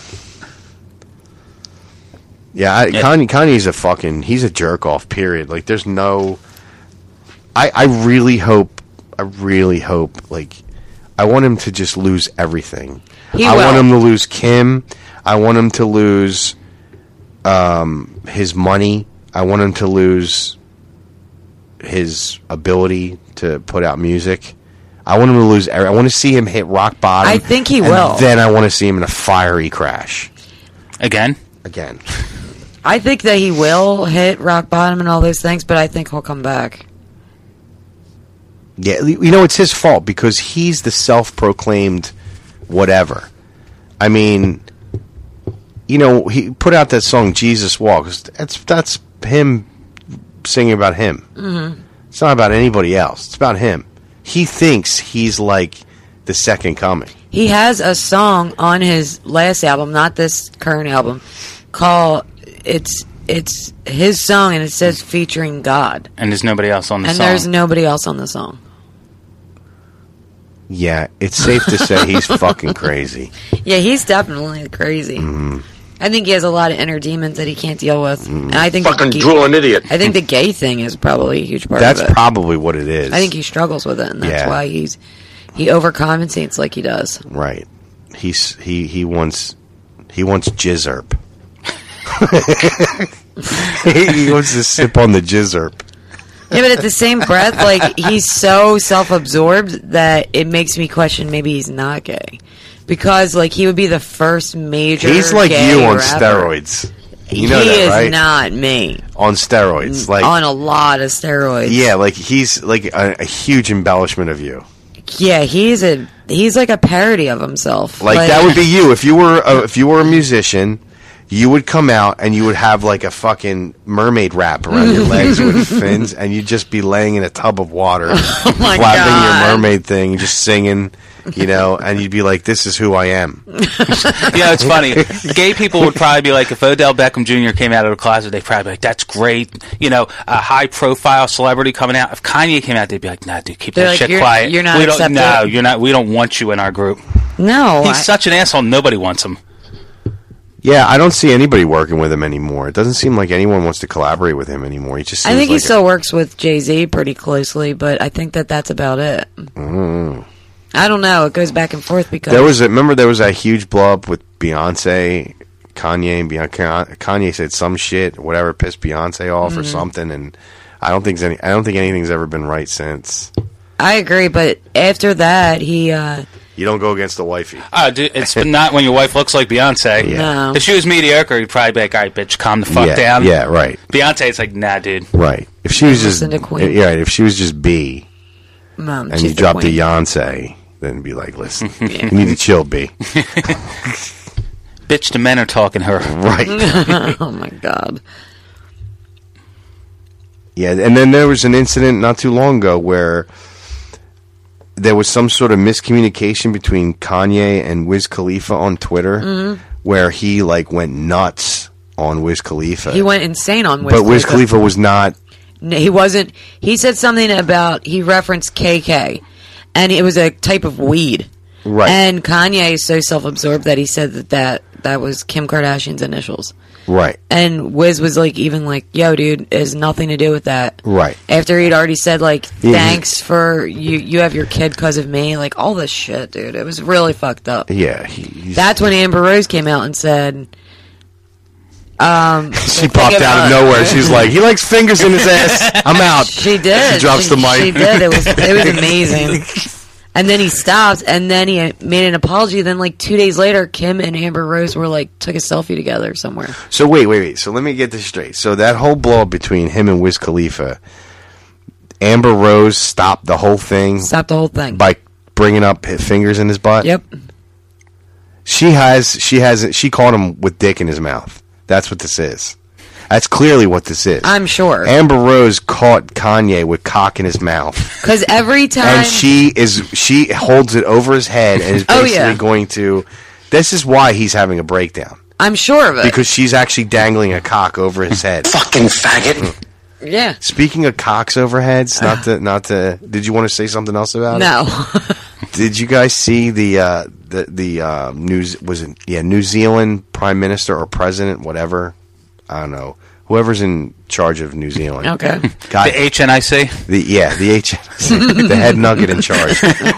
Yeah, I, Yeah. Kanye, Kanye's a fucking, he's a jerk off, period. Like, there's no, I, I really hope, I really hope, like, I want him to just lose everything. He I will. want him to lose Kim. I want him to lose um, his money. I want him to lose his ability to put out music. I want him to lose. every- I want to see him hit rock bottom. I think he and will. Then I want to see him in a fiery crash Again? again. I think that he will hit rock bottom and all those things, but I think he'll come back. Yeah, you know, it's his fault because he's the self-proclaimed whatever. I mean, you know, he put out that song "Jesus Walks." That's that's him singing about him. Mm-hmm. It's not about anybody else. It's about him. He thinks he's like the second coming. He has a song on his last album, not this current album, called it's it's his song, and it says featuring God. And there's nobody else on the and song. there's nobody else on the song. Yeah, it's safe to say he's fucking crazy. Yeah, he's definitely crazy. Mm-hmm. I think he has a lot of inner demons that he can't deal with. And I think Fucking the gay, drooling idiot. I think the gay thing is probably a huge part That's of it. probably what it is. I think he struggles with it, and that's Yeah. why he's he overcompensates like he does. Right. He's he he wants he wants jizzerp. He wants to sip on the jizzerp. Yeah, but at the same breath, like, he's so self-absorbed that it makes me question maybe he's not gay. Because, like, he would be the first major He's like gay you on rapper. steroids. You know he that, is right? not me. On steroids, like on a lot of steroids. yeah, like he's like a, a huge embellishment of you. Yeah, he's a he's like a parody of himself. Like, that would be you if you were a, if you were a musician. You would come out and you would have like a fucking mermaid wrap around your legs with fins, and you'd just be laying in a tub of water, Oh my flapping God. your mermaid thing, just singing, you know, and you'd be like, "This is who I am." Yeah, it's funny. Gay people would probably be like, if Odell Beckham Junior came out of the closet, they'd probably be like, that's great. You know, a high-profile celebrity coming out. If Kanye came out, they'd be like, nah, dude, keep They're that like, shit "You're- quiet. you're not we don't, accepted." No, you're not. We don't want you in our group. No, He's I- such an asshole. Nobody wants him. Yeah, I don't see anybody working with him anymore. It doesn't seem like anyone wants to collaborate with him anymore. He just I seems think like he still works with Jay-Z pretty closely, but I think that that's about it. a, mm. I don't know. It goes back and forth because There was a, remember there was that huge blow up with Beyonce, Kanye, and Beyonce. Kanye said some shit, whatever, pissed Beyonce off or Mhm. something, and I don't think any, I don't think anything's ever been right since. I agree, but after that, he uh, You don't go against the wifey. Oh, dude, it's not when your wife looks like Beyonce. Yeah. No. If she was mediocre, you'd probably be like, all right, bitch, calm the fuck yeah, down. Yeah, right, Beyonce, it's like, nah, dude. right. If she was just Listen to Queen. yeah, right, if she was just B, Mom, and she's you the dropped queen. the Beyonce, then be like, listen, you need to chill, B. Bitch, the men are talking her. Right. Oh my God. Yeah, and then there was an incident not too long ago where there was some sort of miscommunication between Kanye and Wiz Khalifa on Twitter, Mhm. where he like went nuts on Wiz Khalifa. He went insane on Wiz but Khalifa. Wiz Khalifa was not. No, he wasn't. He said something about, he referenced K K, and it was a type of weed. Right. And Kanye is so self-absorbed that he said that that, that was Kim Kardashian's initials. Right. And Wiz was like, even like, yo, dude, it has nothing to do with that. Right. After he'd already said, like, Yeah. thanks for, you you have your kid because of me. Like, all this shit, dude. It was really fucked up. Yeah. He, That's when Amber Rose came out and said... Um, she popped out of nowhere. She's like, he likes fingers in his ass. I'm out. She did. She drops she, the mic. She did. It was it was amazing. And then he stopped, and then he made an apology. Then, like two days later, Kim and Amber Rose were like took a selfie together somewhere. So wait, wait, wait. So let me get this straight. So that whole blow up between him and Wiz Khalifa, Amber Rose stopped the whole thing. Stopped the whole thing by bringing up his fingers in his butt. Yep. She has. She has. She caught him with dick in his mouth. That's what this is. That's clearly what this is. I'm sure. Amber Rose caught Kanye with cock in his mouth. Because every time... And she is she holds it over his head and is Oh, basically yeah. going to... This is why he's having a breakdown. I'm sure of it. Because she's actually dangling a cock over his head. Fucking faggot. Yeah. Speaking of cocks over heads, not to... not to. Did you want to say something else about No. it? Did you guys see the... Uh, the the uh, news... Was it... Yeah, New Zealand Prime Minister or President, whatever... I don't know. Whoever's in charge of New Zealand. Okay. Got the H N I C? The, yeah, the H N I C. The head nugget in charge.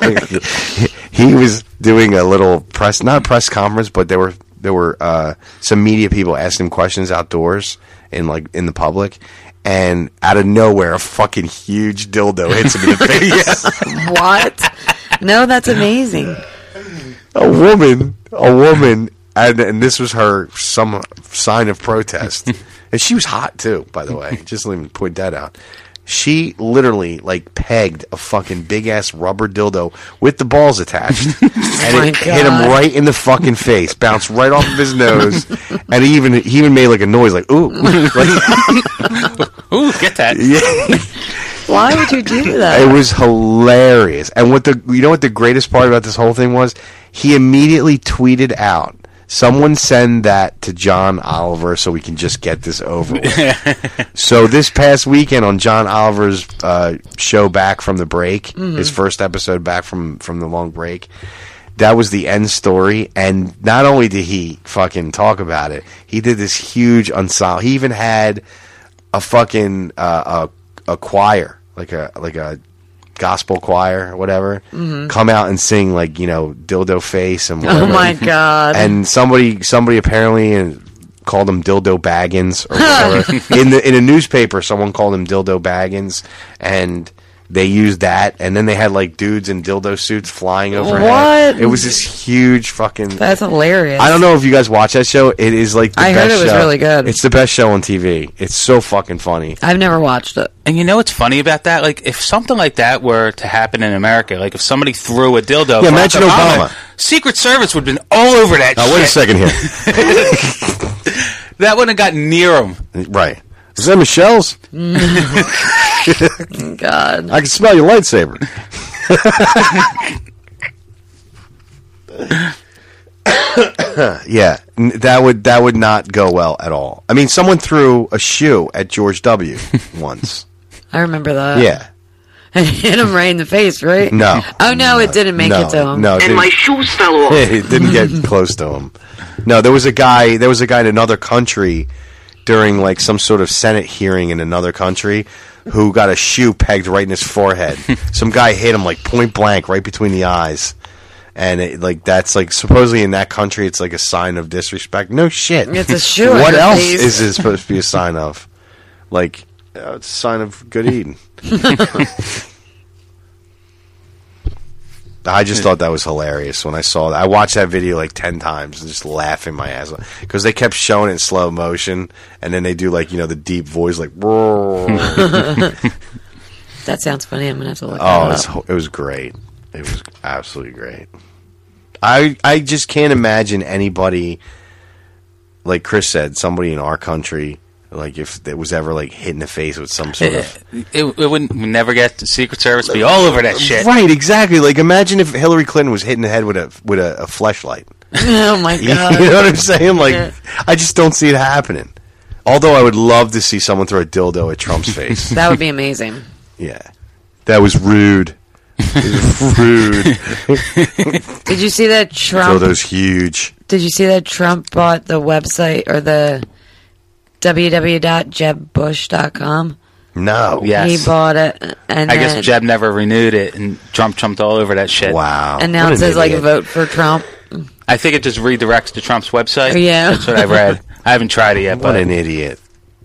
He was doing a little press, not a press conference, but there were there were uh, some media people asking him questions outdoors in like in the public, and out of nowhere, a fucking huge dildo hits him in the face. What? No, that's amazing. A woman, a woman, and, and this was her some sign of protest. And she was hot too, by the way. Just let me point that out. She literally like pegged a fucking big ass rubber dildo with the balls attached, and my it hit him God. right in the fucking face, bounced right off of his nose, and he even he even made like a noise like ooh, like, Ooh, get that. yeah. Why would you do that? It was hilarious. And what the you know what the greatest part about this whole thing was? He immediately tweeted out, "Someone send that to John Oliver so we can just get this over with." So this past weekend on John Oliver's uh, show Back from the Break, Mhm. his first episode back from, from the long break, that was the end story. And not only did he fucking talk about it, he did this huge ensemble. He even had a fucking uh, a, a choir, like a like a gospel choir or whatever, Mhm. come out and sing like, you know, Dildo Face and whatever. Oh my God. And somebody somebody apparently uh, called him Dildo Baggins or whatever. in the in a newspaper someone called him Dildo Baggins, and they used that, and then they had like dudes in dildo suits flying overhead. What? It was this huge fucking That's hilarious. I don't know if you guys watch that show. It is like the I heard best it was show. really good. It's the best show on T V. It's so fucking funny. I've never watched it. And you know what's funny about that? Like, if something like that were to happen in America, like if somebody threw a dildo, Yeah, Barack imagine Obama. Secret Service would have been all over that. Now shit. wait a second here. That wouldn't have gotten near him. Right. Is that Michelle's? God. I can smell your lightsaber. Yeah, n- that would that would not go well at all. I mean, someone threw a shoe at George W. once. I remember that. Yeah. And hit him right in the face, right? No. Oh, no, it didn't make no, it to him. No, it And didn't- my shoes fell off. it didn't get close to him. No, there was a guy. There was a guy in another country during like some sort of Senate hearing in another country who got a shoe pegged right in his forehead. Some guy hit him like point blank right between the eyes. And it, like that's like supposedly in that country it's like a sign of disrespect. No shit. It's a shoe in What your else face. is it supposed to be a sign of? Like uh, it's a sign of good eating. I just thought that was hilarious when I saw that. I watched that video like ten times and just laughing my ass off because they kept showing it in slow motion, and then they do like you know the deep voice like. That sounds funny. I'm gonna have to look Oh, that it up. was, ho- it was great. It was absolutely great. I I just can't imagine anybody, like Chris said, somebody in our country, like if it was ever like hit in the face with some sort of It, it, it wouldn't we'd never get the Secret Service be all over that shit. right, exactly. Like imagine if Hillary Clinton was hit in the head with a with a, a fleshlight. Oh my You god! know what I'm saying? Like, Yeah. I just don't see it happening. Although I would love to see someone throw a dildo at Trump's face. That would be amazing. Yeah, that was rude. It was rude. Did you see that Trump? Dildo's huge. Did you see that Trump bought the website or the w w w dot jeb bush dot com? No. Yes. He bought it, and I then, guess Jeb never renewed it, and Trump jumped all over that shit. Wow. and now What it an says like idiot. vote for Trump. I think it just redirects to Trump's website. Yeah. That's what I've read. I haven't tried it yet, What but an idiot.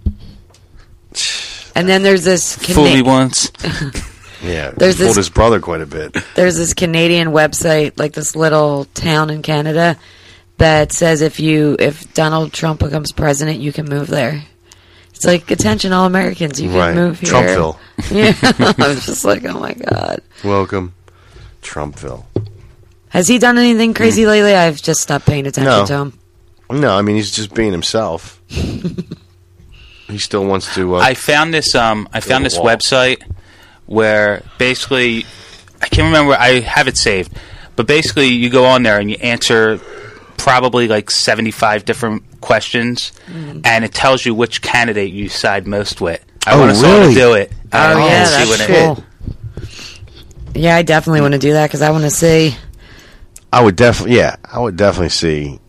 And then there's this fool me Cana- once. Yeah, There's he fooled this- his brother quite a bit. there's this Canadian website, like this little town in Canada, that says if you if Donald Trump becomes president, you can move there. It's like, attention all Americans, you can Right. move here. Trumpville. Yeah, I was just like, oh my god. Welcome, Trumpville. Has he done anything crazy lately? I've just stopped paying attention No. to him. No, I mean, he's just being himself. He still wants to... Uh, I found this. Um, I found the this wall. website where basically, I can't remember. I have it saved, but basically, you go on there and you answer probably like seventy-five different questions, Mm. and it tells you which candidate you side most with. I Oh, want us all really? to do it. Oh, and yeah, see that's what it- cool. Yeah, I definitely want to do that because I want to see. I would definitely... Yeah, I would definitely see...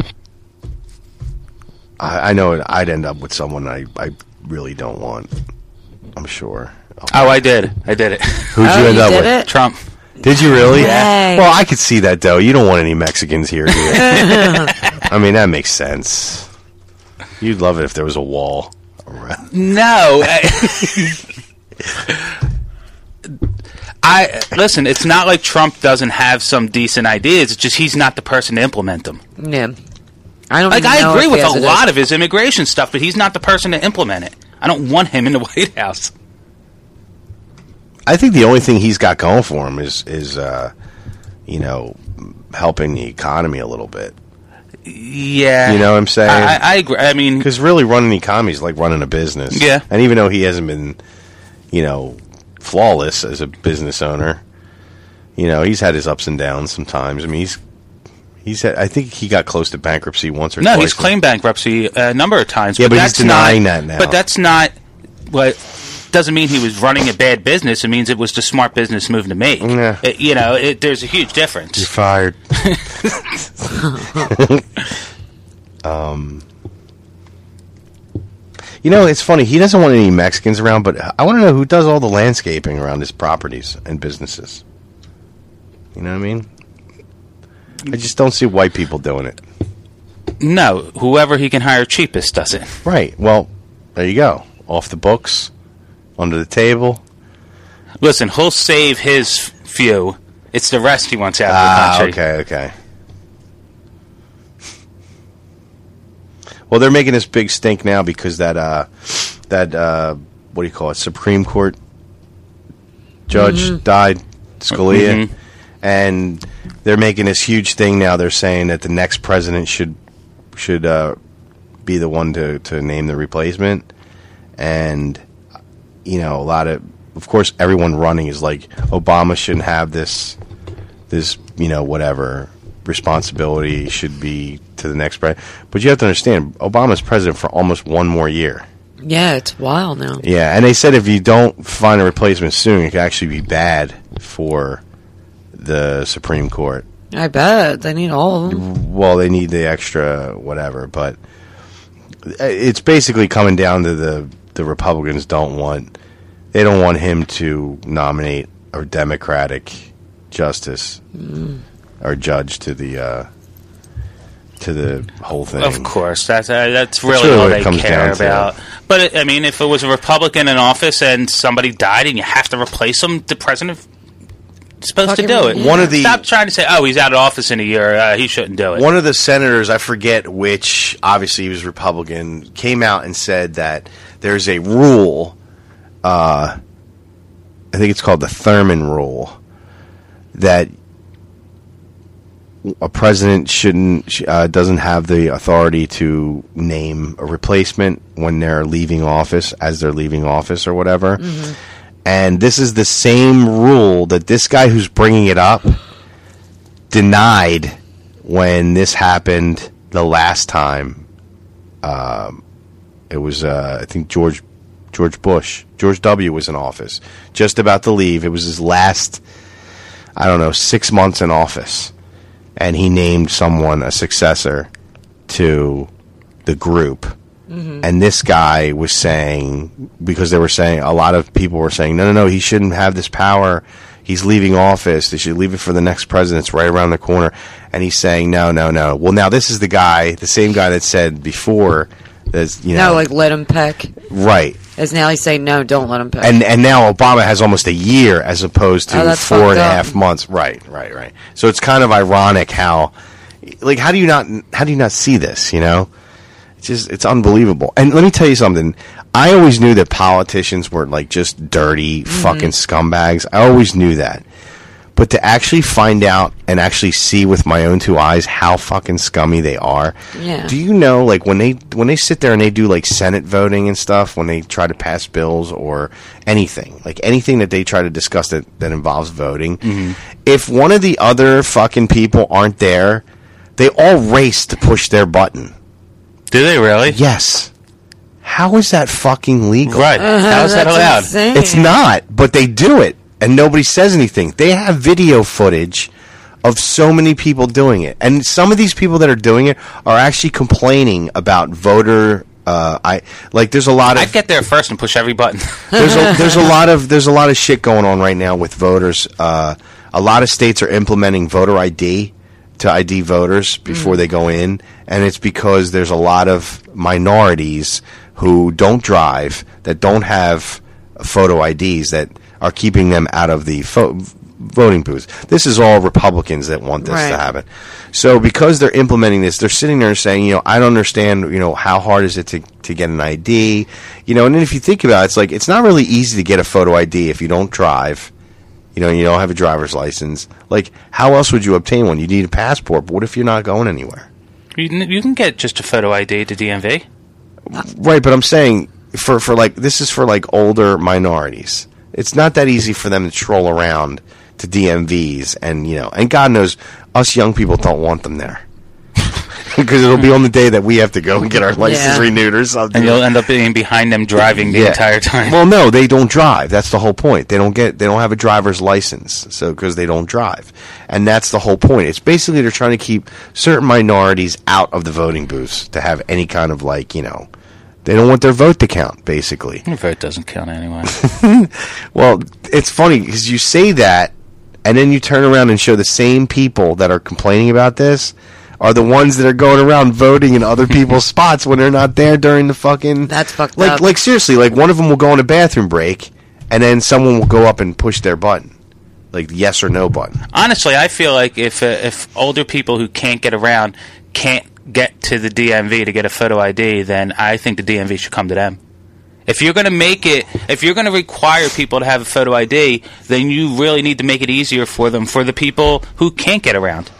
I, I know it, I'd end up with someone I, I really don't want. I'm sure. Oh, I did. I did it. Who'd you Oh, end you up did with? it? Trump. Did you really? Yay. Well, I could see that, though. You don't want any Mexicans here, do you? I mean, that makes sense. You'd love it if there was a wall around. No. I, I listen. It's not like Trump doesn't have some decent ideas. It's just he's not the person to implement them. Yeah. I don't Like even I know agree if with he has a it. lot of his immigration stuff, but he's not the person to implement it. I don't want him in the White House. I think the only thing he's got going for him is, is uh, you know, helping the economy a little bit. Yeah, You know what I'm saying? I, I agree. I mean, Because really running the economy is like running a business. Yeah. And even though he hasn't been, you know, flawless as a business owner, you know, he's had his ups and downs sometimes. I mean, he's, he's had, I think he got close to bankruptcy once or no, twice. he's claimed bankruptcy a number of times. Yeah, but he's that's denying not, that now. But that's not what doesn't mean he was running a bad business. It means it was the smart business move to make. Yeah. It- you know, it, there's a huge difference. You're fired. um, you know, it's funny. He doesn't want any Mexicans around, but I want to know who does all the landscaping around his properties and businesses. You know what I mean? I just don't see white people doing it. No, whoever he can hire cheapest does it. Right. Well, there you go. Off the books, under the table. Listen, he'll save his few. It's the rest he wants out Ah, of the country. okay, okay. Well, they're making this big stink now because that uh, that uh, what do you call it? Supreme Court judge Mm-hmm. died, Scalia, Mhm. and they're making this huge thing now. They're saying that the next president should should uh, be the one to, to name the replacement, and you know, a lot of, of course, everyone running is like Obama shouldn't have this this you know whatever responsibility, should be to the next president. But you have to understand, Obama's president for almost one more year. Yeah, it's wild now. Yeah, and they said if you don't find a replacement soon, it could actually be bad for the Supreme Court. I bet. They need all of them. Well, they need the extra whatever, but it's basically coming down to the the Republicans don't want they don't want him to nominate a Democratic justice Mm. or judge to the uh, to the whole thing. Of course, that's uh, that's That's really really all what it they comes care down to. about. But it, I mean, if it was a Republican in office and somebody died and you have to replace him, the president is supposed Fucking- to do it. yeah. One of the Stop trying to say, "Oh, he's out of office in a year. Uh, he shouldn't do it." One of the senators, I forget which, obviously he was Republican, came out and said that there's a rule, uh, I think it's called the Thurman Rule, that a president shouldn't uh, doesn't have the authority to name a replacement when they're leaving office, as they're leaving office or whatever. Mm-hmm. And this is the same rule that this guy who's bringing it up denied when this happened the last time. Um, it was uh, I think George George Bush, George W. was in office, just about to leave. It was his last, I don't know, six months in office, and he named someone a successor to the group. Mm-hmm. And this guy was saying, because they were saying, a lot of people were saying, no, no, no, he shouldn't have this power. He's leaving office. They should leave it for the next president. It's right around the corner. And he's saying, no, no, no. Well, now this is the guy, the same guy that said before, that's, you know. No, like, let him peck. Right. As now he's saying, no, don't let him peck. And and now Obama has almost a year as opposed to oh, four and a half months. Right, right, right. So it's kind of ironic how, like, how do you not, how do you not see this, you know? It's just, it's unbelievable. And let me tell you something. I always knew that politicians were, like, just dirty mm-hmm. fucking scumbags. I always knew that. But to actually find out and actually see with my own two eyes how fucking scummy they are. Yeah. Do you know, like, when they when they sit there and they do, like, Senate voting and stuff, when they try to pass bills or anything, like anything that they try to discuss that, that involves voting, mm-hmm. if one of the other fucking people aren't there, they all race to push their button. Do they really? Yes. How is that fucking legal? Right. Uh, How is that allowed? Insane. It's not, but they do it, and nobody says anything. They have video footage of so many people doing it, and some of these people that are doing it are actually complaining about voter. Uh, I like. There's a lot of. I'd get there first and push every button. there's a, there's a lot of there's a lot of shit going on right now with voters. Uh, a lot of states are implementing voter I D to I D voters before mm. they go in, and it's because there's a lot of minorities who don't drive, that don't have photo I Ds, that are keeping them out of the fo- voting booths. This is all Republicans that want this right. to happen. So because they're implementing this, they're sitting there saying, you know, I don't understand, you know, how hard is it to, to get an I D? You know, and then if you think about it, it's like, it's not really easy to get a photo I D if you don't drive. You know, you don't have a driver's license. Like, how else would you obtain one? You need a passport, but what if you're not going anywhere? You can, you can get just a photo I D to D M V. Right, but I'm saying, for, for like, this is for, like, older minorities. It's not that easy for them to troll around to D M Vs, and, you know, and God knows, us young people don't want them there. Because it'll be on the day that we have to go and get our license yeah. renewed or something. And you'll end up being behind them driving the yeah. entire time. Well, no, they don't drive. That's the whole point. They don't get, they don't have a driver's license, so because they don't drive, and that's the whole point. It's basically they're trying to keep certain minorities out of the voting booths to have any kind of, like, you know, they don't want their vote to count. Basically, your vote doesn't count anyway. Well, it's funny because you say that, and then you turn around and show the same people that are complaining about this are the ones that are going around voting in other people's spots when they're not there during the fucking... That's fucked like, up. Like, seriously, like, one of them will go on a bathroom break, and then someone will go up and push their button. Like, the yes or no button. Honestly, I feel like if uh, if older people who can't get around can't get to the D M V to get a photo I D, then I think the D M V should come to them. If you're going to make it... If you're going to require people to have a photo I D, then you really need to make it easier for them, for the people who can't get around.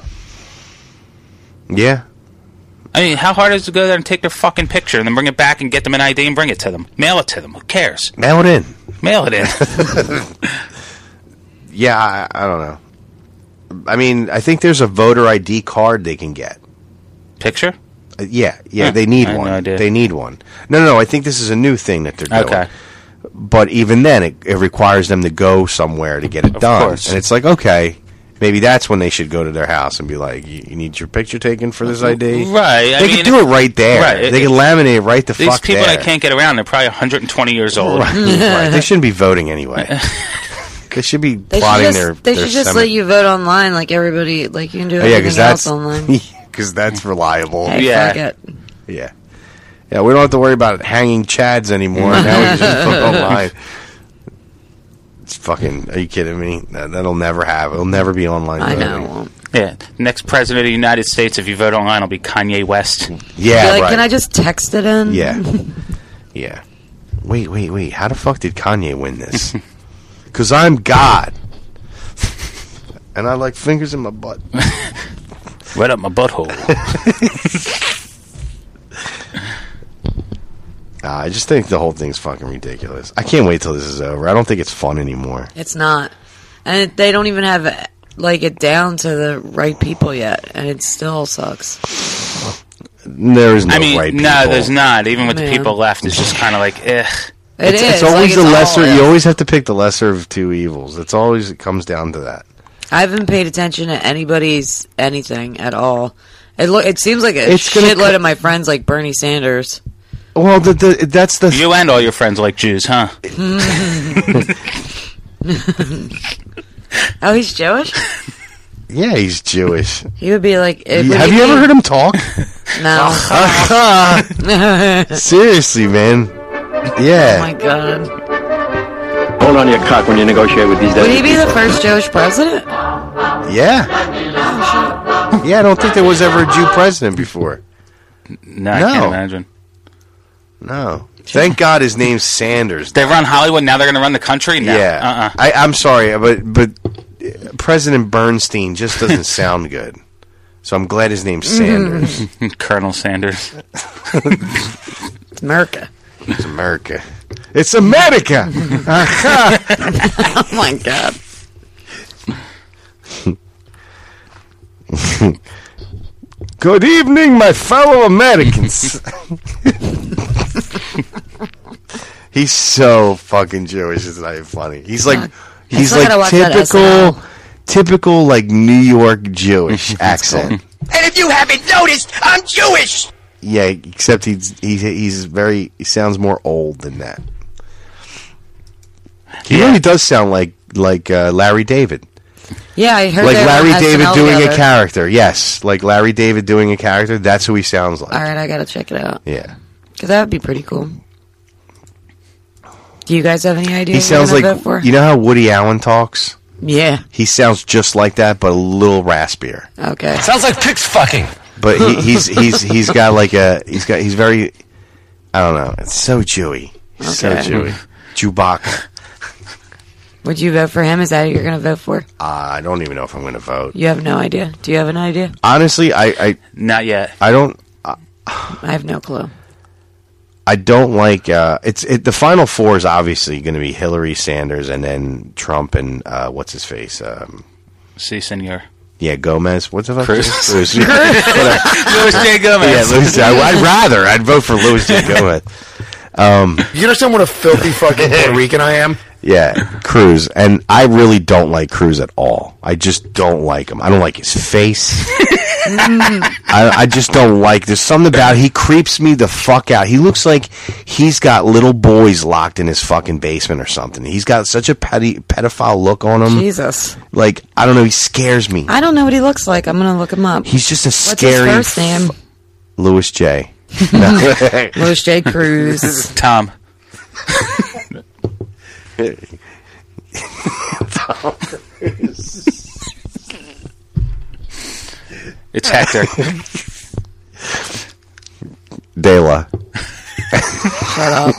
Yeah. I mean, how hard is it to go there and take their fucking picture and then bring it back and get them an I D and bring it to them? Mail it to them. Who cares? Mail it in. Mail it in. Yeah, I, I don't know. I mean, I think there's a voter I D card they can get. Picture? Uh, yeah, yeah, Huh, they need I had one. no idea. They need one. No, no, no, I think this is a new thing that they're doing. Okay. But even then, it, it requires them to go somewhere to get it Of done. course. And it's like, okay, maybe that's when they should go to their house and be like, you, you need your picture taken for this I D? Right. I They mean, can do it right there. Right. They can laminate it right the These fuck people there. that can't get around, they're probably one hundred twenty years old. Right, right. They shouldn't be voting anyway. They should be They should plotting just, their they their should just semi- let you vote online like everybody, like you can do Oh, yeah, everything because else that's online. because that's reliable. Hey, Yeah. fuck it. Yeah, yeah. We don't have to worry about hanging chads anymore. Now we can just vote online. It's fucking. Are you kidding me? That, that'll never happen. It'll never be online I voting. know. it won't. Yeah. Next president of the United States, if you vote online, will be Kanye West. Yeah, Be like, right. can I just text it in? Yeah, yeah. Wait, wait, wait. How the fuck did Kanye win this? Because I'm God, and I like fingers in my butt. Right up my butthole. Uh, I just think the whole thing's fucking ridiculous. I can't wait till this is over. I don't think it's fun anymore. It's not. And it, they don't even have, like it down to the right people yet, and it still sucks. There is no I mean, right people. no, there's not. Even with Man. the people left, it's just kind of like, eh. It it's, is. it's always like, the it's lesser. all- You always have to pick the lesser of two evils. It's always it comes down to that. I haven't paid attention to anybody's anything at all. It lo- it seems like a It's gonna shitload co- of my friends like Bernie Sanders. Well, the, the, that's the You and all your friends like Jews, huh? Oh, he's Jewish? yeah, he's Jewish. He would be like... it- would Have he you be- ever heard him talk? No. Seriously, man. Oh Yeah. my god. Hold on to your cock when you negotiate with these Would he dead be the people. first Jewish president? Yeah. Yeah, I don't think there was ever a Jew president before. No, I No. can't imagine. No. Thank God his name's Sanders. They run Hollywood, now they're going to run the country? No. Yeah. Uh-uh. I, I'm sorry, but but President Bernstein just doesn't sound good. So I'm glad his name's Sanders. Colonel Sanders. It's America. It's America. It's America! Oh my god. Good evening, my fellow Americans. He's so fucking Jewish. It's not even funny. He's like, he's still gotta like watch that S N L. typical, typical like New York Jewish accent. And if you haven't noticed, I'm Jewish! Yeah, except he's he's he's very he sounds more old than that. He Yeah. really does sound like like uh, Larry David. Yeah, I heard Like they were on Larry David S N L doing together. a character. Yes, like Larry David doing a character. That's who he sounds like. All right, I gotta check it out. Yeah. Because that would be pretty cool. Do you guys have any idea? He who sounds you're gonna like, vote for? you know how Woody Allen talks? Yeah. He sounds just like that, but a little raspier. Okay. Sounds like pigs fucking. But he, he's he's he's got like a he's got he's very I don't know. It's so Jewy. He's so Okay. Jewy. Chewbacca. Would you vote for him? Is that who you're gonna vote for? Uh, I don't even know if I'm going to vote. You have no idea. Do you have an idea? Honestly, I I, Not yet. I don't I have no clue. I don't like uh, it's it, the final four is obviously going to be Hillary, Sanders, and then Trump and uh, what's his face. Um, Si, senor. yeah, Gomez. What's the fuck? Cruz. Cruz. Yeah, whatever. Louis J. Gomez. Yeah, Louis, I, I'd rather. I'd vote for Louis J. Gomez. Um, You understand what a filthy fucking Puerto Rican I am? yeah, Cruz. And I really don't like Cruz at all. I just don't like him. I don't like his face. I, I just don't like. There's something about he creeps me the fuck out. He looks like he's got little boys locked in his fucking basement or something. He's got such a petty pedophile look on him. Jesus. Like I don't know. He scares me. I don't know what he looks like. I'm gonna look him up. He's just a What's scary. his first name? Louis J. No. Louis J. Cruz. Tom. Tom. It's Hector. Dela. Shut up.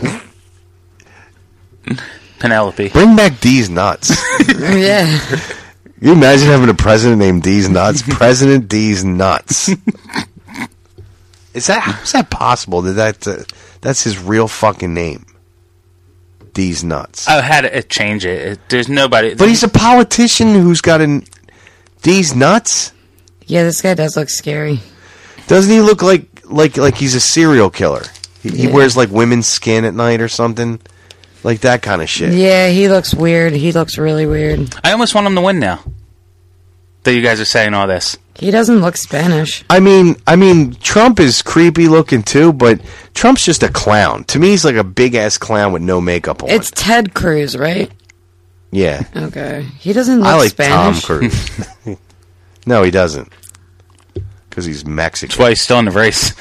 Penelope. Bring back D's nuts. Yeah. Can you imagine having a president named D's nuts? President D's nuts. Is that how is that possible? That that uh, that's his real fucking name? D's nuts. Oh, how to uh, change it? It- There's nobody. But he's a politician who's got an D's nuts. Yeah, this guy does look scary. Doesn't he look like like like he's a serial killer? He, he Yeah. wears like women's skin at night or something, like that kind of shit. Yeah, he looks weird. He looks really weird. I almost want him to win now. That you guys are saying all this. He doesn't look Spanish. I mean, I mean, Trump is creepy looking too, but Trump's just a clown. To me, he's like a big ass clown with no makeup on. It's Ted Cruz, right? Yeah, Okay. He doesn't look I like Spanish. Tom Cruise. No, he doesn't, because he's Mexican. That's why he's still in the race.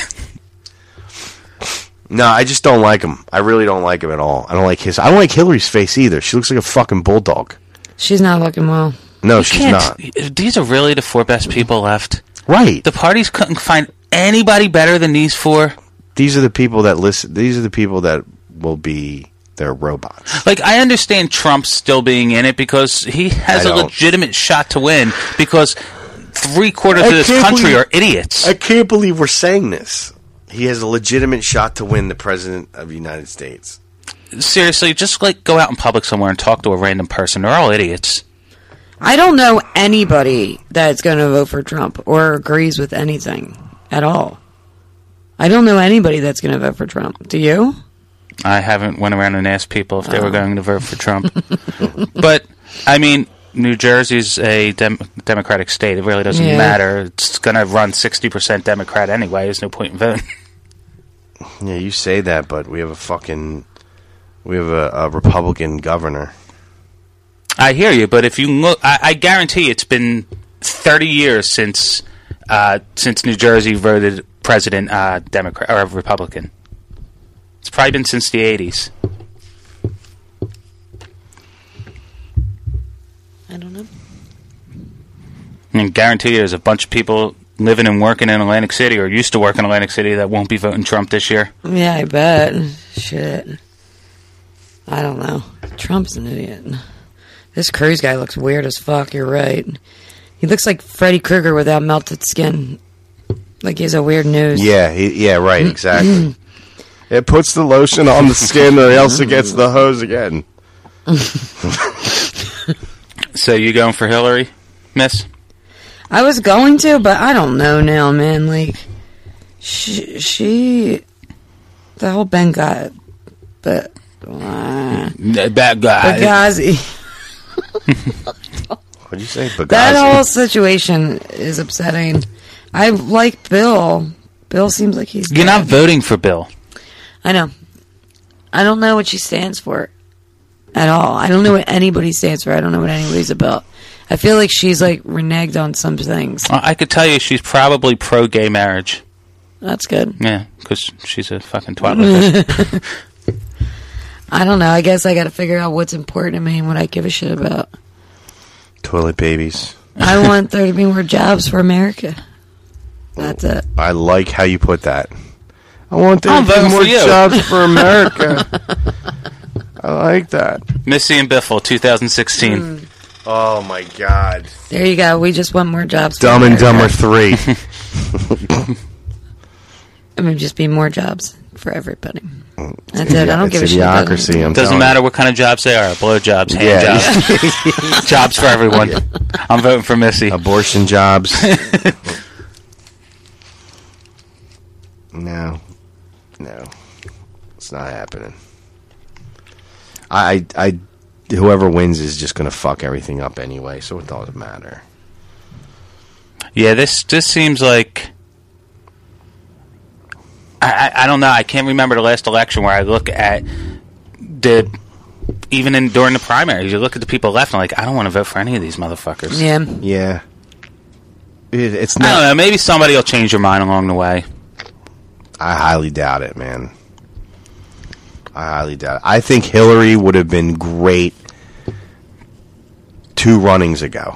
No, I just don't like him. I really don't like him at all. I don't like his. I don't like Hillary's face either. She looks like a fucking bulldog. She's not looking well. No, You she's can't- not. These are really the four best people left. Right. The parties couldn't find anybody better than these four. These are the people that listen. These are the people that will be their robots. Like, I understand Trump still being in it because he has I a don't. legitimate shot to win because three quarters I of this can't country believe- are idiots. I can't believe we're saying this. He has a legitimate shot to win the president of the United States. Seriously, just like go out in public somewhere and talk to a random person. They're all idiots. I don't know anybody that's going to vote for Trump or agrees with anything at all. I don't know anybody that's going to vote for Trump. Do you? I haven't went around and asked people if they Oh. were going to vote for Trump. But, I mean, New Jersey's a dem- Democratic state. It really doesn't Yeah. matter. It's going to run sixty percent Democrat anyway. There's no point in voting. Yeah, you say that, but we have a fucking we have a, a Republican governor. I hear you, but if you look, I, I guarantee it's been thirty years since uh, since New Jersey voted president uh, Democrat or Republican. It's probably been since the eighties. I don't know. I guarantee you there's a bunch of people living and working in Atlantic City or used to work in Atlantic City that won't be voting Trump this year. Yeah, I bet. Shit. I don't know. Trump's an idiot. This Cruz guy looks weird as fuck. You're right. He looks like Freddy Krueger without melted skin. Like he has a weird nose. Yeah, he, yeah, right, exactly. It puts the lotion on the skin, or else it gets the hose again. So you going for Hillary, Miss? I was going to, but I don't know now, man. Like, she, she the whole Benghazi, but uh, that guy, Benghazi. What'd you say? Benghazi? That whole situation is upsetting. I like Bill. Bill seems like he's. You're dead. not voting for Bill. I know. I don't know what she stands for at all. I don't know what anybody stands for. I don't know what anybody's about. I feel like she's like reneged on some things. Uh, I could tell you she's probably pro-gay marriage. That's good. Yeah, because she's a fucking twat like that. I don't know. I guess I got to figure out what's important to me and what I give a shit about. Toilet babies. I want there to be more jobs for America. That's it. I like how you put that. I want there I'm to be voting more for you. jobs for America. I like that. Missy and Biffle, twenty sixteen. Mm. Oh my God! There you go. We just want more jobs for Dumb and America. Dumber three. I mean, just be more jobs for everybody. That's it. I don't It's give a shit about idiocracy. it. I'm Doesn't telling matter what kind of jobs they are. Blow jobs, hand Yeah. jobs. Jobs for everyone. I'm voting for Missy. Abortion jobs. No. No. It's not happening. I, I, whoever wins is just going to fuck everything up anyway, so it doesn't matter. Yeah, this this seems like I, I I don't know. I can't remember the last election where I look at the even in during the primaries. You look at the people left and like I don't want to vote for any of these motherfuckers. Yeah, Yeah. It, it's I don't not. know. Maybe somebody will change their mind along the way. I highly doubt it, man. I highly doubt it. I think Hillary would have been great two runnings ago.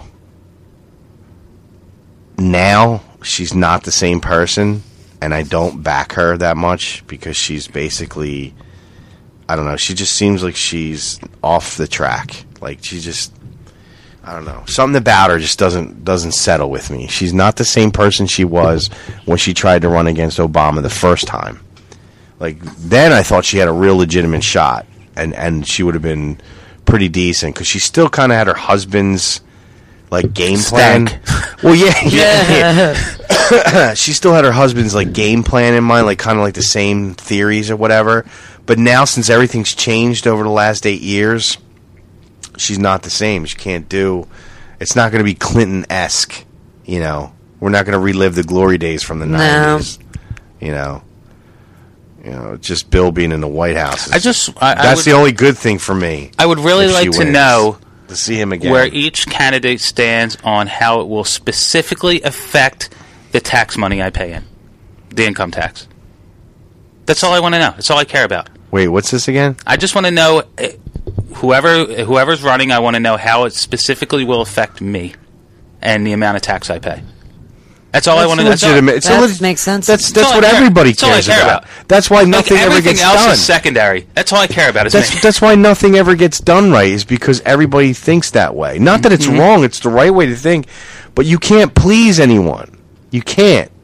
Now, she's not the same person, and I don't back her that much because she's basically, I don't know, she just seems like she's off the track. Like, she just, I don't know. Something about her just doesn't doesn't settle with me. She's not the same person she was when she tried to run against Obama the first time. Like, then I thought she had a real legitimate shot, and, and she would have been pretty decent, because she still kind of had her husband's, like, game plan. Stank. Well, yeah, yeah. yeah. She still had her husband's, like, game plan in mind, like, kind of like the same theories or whatever. But now, since everything's changed over the last eight years, she's not the same. She can't do... It's not going to be Clinton-esque, you know. We're not going to relive the glory days from the No. nineties, you know. You know, just Bill being in the White House. is- I just I, I that's would, the only good thing for me. I would really if she like to wins, know to see him again. where each candidate stands on how it will specifically affect the tax money I pay in, the income tax. That's all I want to know. That's all I care about. Wait, what's this again? I just want to know uh, whoever whoever's running. I want to know how it specifically will affect me and the amount of tax I pay. That's all I want to know. That's all- legitimate. It's a That leg- makes sense. That's That's that's all what I care- everybody that's all I cares care about. about. That's why Like, nothing ever everything gets else done. is secondary. That's all I care about. Is That's me. that's why nothing ever gets done right, is because everybody thinks that way. Not that it's Mm-hmm. wrong; it's the right way to think. But you can't please anyone. You can't.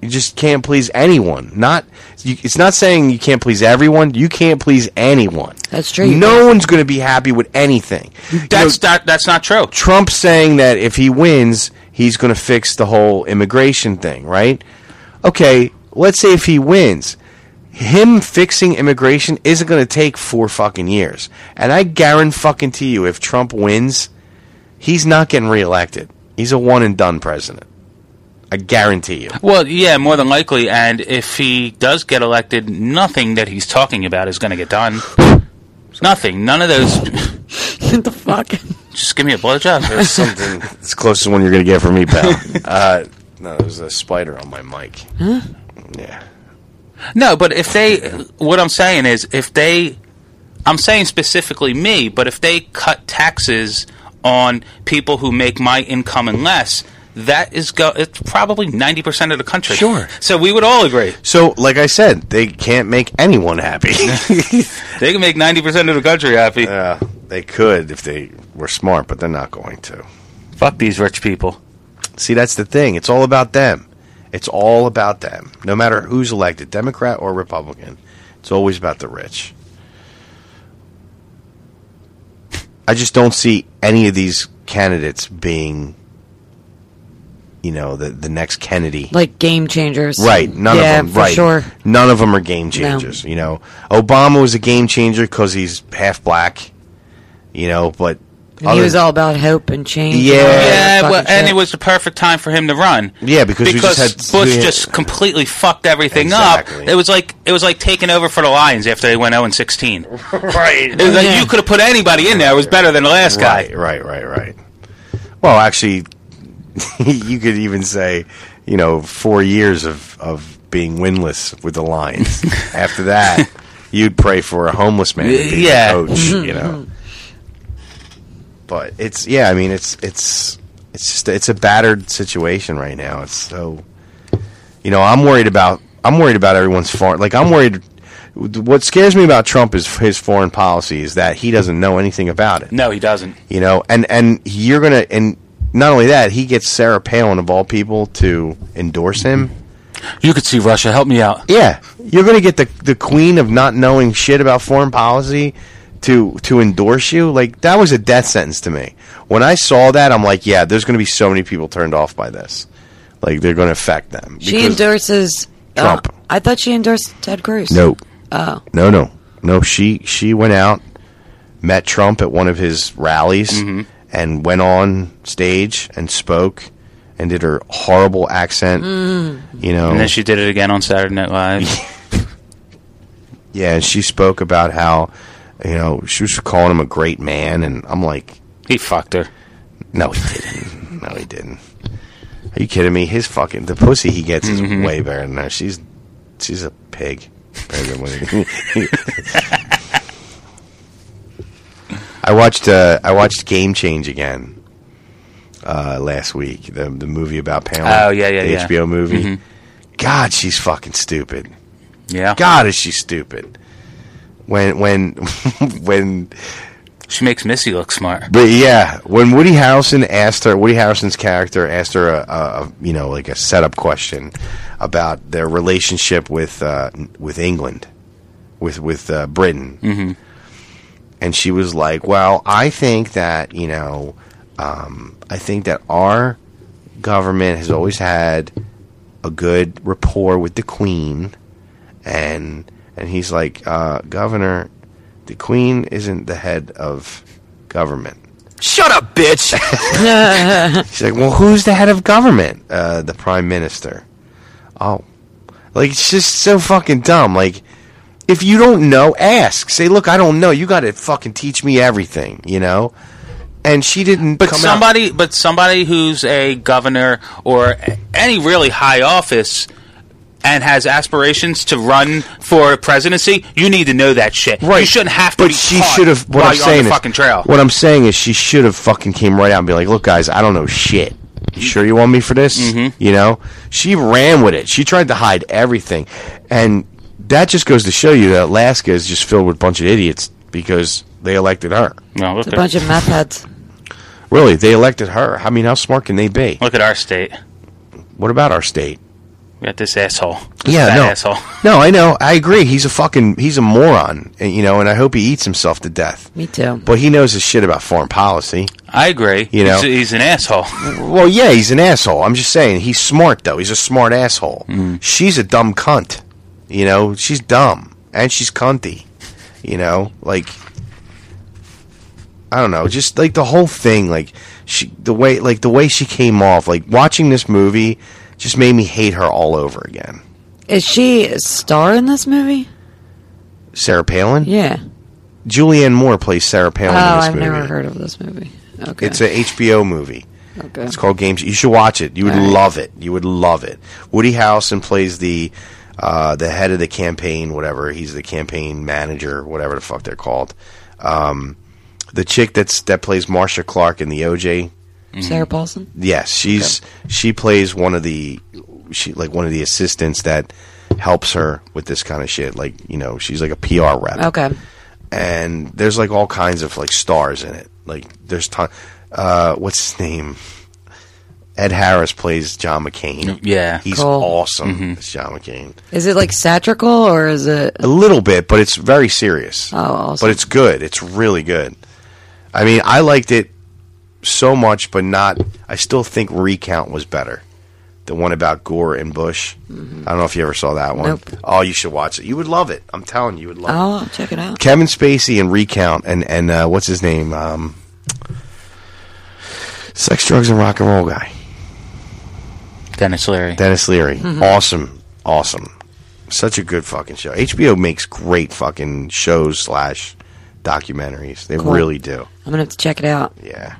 You just can't please anyone. Not you, it's not saying you can't please everyone. You can't please anyone. That's true. No one's going to be happy with anything. That's you know, not that's not true. Trump's saying that if he wins, he's going to fix the whole immigration thing, right? Okay, let's say if he wins, him fixing immigration isn't going to take four fucking years. And I guarantee fucking to you, if Trump wins, he's not getting reelected. He's a one and done president. I guarantee you. Well, yeah, more than likely. And if he does get elected, nothing that he's talking about is going to get done. Nothing. None of those. What the fuck? Just give me a blowjob. There's something. It's the closest one you're going to get from me, pal. Uh, no, there's a spider on my mic. Huh? Yeah. No, but if they, what I'm saying is, if they, I'm saying specifically me, but if they cut taxes on people who make my income and less, that is go, it's probably ninety percent of the country. Sure. So we would all agree. So, like I said, they can't make anyone happy. They can make ninety percent of the country happy. Yeah, uh, they could if they were smart, but they're not going to. Fuck these rich people. See, that's the thing. It's all about them. It's all about them. No matter who's elected, Democrat or Republican, it's always about the rich. I just don't see any of these candidates being, you know, the the next Kennedy. Like game changers. Right. None yeah, of them. for Right. sure. None of them are game changers. No. You know, Obama was a game changer because he's half black. You know, but And he was all about hope and change. Yeah. and all that Yeah, fucking well, and shit. it was the perfect time for him to run. Yeah, because we because just had- Bush we had- just completely fucked everything Exactly. up. It was like it was like taking over for the Lions after they went oh and sixteen. Right. It was like Yeah. you could have put anybody in there. It was better than the last guy. Right, right, right, right. Well, actually, you could even say, you know, four years of, of being winless with the Lions. After that, you'd pray for a homeless man to be Yeah. the coach, you know. But it's, yeah, I mean, it's, it's, it's just, it's a battered situation right now. It's so, you know, I'm worried about, I'm worried about everyone's foreign, like, I'm worried. What scares me about Trump is his foreign policy is that he doesn't know anything about it. No, he doesn't. You know, and, and you're going to, and not only that, he gets Sarah Palin, of all people, to endorse him. You could see Russia. Help me out. Yeah. You're going to get the, the queen of not knowing shit about foreign policy to, to endorse you. Like, that was a death sentence to me. When I saw that, I'm like, yeah, there's going to be so many people turned off by this. Like, they're going to affect them. She Because endorses Trump. Uh, I thought she endorsed Ted Cruz. No. Oh. No, no. No, she, she went out, met Trump at one of his rallies, Mm-hmm. and went on stage and spoke and did her horrible accent, Mm. you know. And then she did it again on Saturday Night Live. Yeah, and she spoke about how, you know, she was calling him a great man, and I'm like... He fucked her. No, he didn't. No, he didn't. Are you kidding me? His fucking... The pussy he gets is Mm-hmm. way better than her. She's, she's a pig. Better than what he- I watched uh, I watched Game Change again uh, last week. The the movie about Pamela. Oh, yeah, yeah, the yeah. H B O movie. Mhm. God, she's fucking stupid. Yeah. God, is she stupid. When when when She makes Missy look smart. but yeah, when Woody Harrelson asked her, Woody Harrelson's character asked her a, a, a you know like a setup question about their relationship with uh, with England, with with uh, Britain. Mm-hmm. And she was like, well, I think that, you know, um, I think that our government has always had a good rapport with the Queen. And and he's like, uh, Governor, the Queen isn't the head of government. Shut up, bitch! She's like, well, who's the head of government? Uh, the Prime Minister. Oh. Like, it's just so fucking dumb. Like... If you don't know, ask. Say, look, I don't know. You got to fucking teach me everything, you know? And she didn't But come somebody, but somebody who's a governor or any really high office and has aspirations to run for a presidency, you need to know that shit. Right. You shouldn't have to but be she taught should have. What while I'm you're saying on the is, fucking trail. what I'm saying is, she should have fucking came right out and be like, "Look, guys, I don't know shit. You sure you want me for this?" Mm-hmm. You know, she ran with it. She tried to hide everything, and that just goes to show you that Alaska is just filled with a bunch of idiots because they elected her. No, It's a bunch of meth heads. Really, they elected her. I mean, how smart can they be? Look at our state. What about our state? We got this asshole. Yeah, Fat no, asshole. no, I know, I agree. He's a fucking, he's a moron, and, you know, and I hope he eats himself to death. Me too. But he knows his shit about foreign policy. I agree. You know, he's, he's an asshole. Well, yeah, he's an asshole. I'm just saying, he's smart though. He's a smart asshole. Mm. She's a dumb cunt. You know, she's dumb and she's cunty. You know, like I don't know, just like the whole thing, like she, the way, like the way she came off, like watching this movie, just made me hate her all over again. Is she a star in this movie? Sarah Palin? Yeah. Julianne Moore plays Sarah Palin Oh, in this I've movie. never heard of this movie. Okay. It's an H B O movie. Okay. It's called Games. You should watch it. You would All right. love it. You would love it. Woody Harrelson plays the uh, the head of the campaign, whatever. He's the campaign manager, whatever the fuck they're called. Um, the chick that's that plays Marcia Clark in the O J. Sarah Paulson? Yes, she's she plays one of the she like one of the assistants that helps her with this kind of shit. Like, you know, she's like a P R rep. Okay. And there's like all kinds of like stars in it. Like there's ton. Uh, what's his name? Ed Harris plays John McCain. Yeah, he's Cool. awesome. Mm-hmm. It's John McCain. Is it like satirical or is it? A little bit, but it's very serious. Oh, awesome. But it's good. It's really good. I mean, I liked it so much, but not. I still think Recount was better. The one about Gore and Bush. Mm-hmm. I don't know if you ever saw that one. Nope. Oh, you should watch it. You would love it. I'm telling you, you would love it. Oh, I'll check it out. Kevin Spacey and Recount and and uh, what's his name? Um, Sex, Drugs, and Rock and Roll guy. Dennis Leary. Dennis Leary. Mm-hmm. Awesome. Awesome. Such a good fucking show. H B O makes great fucking shows slash documentaries. They Cool. really do. I'm gonna have to check it out. Yeah.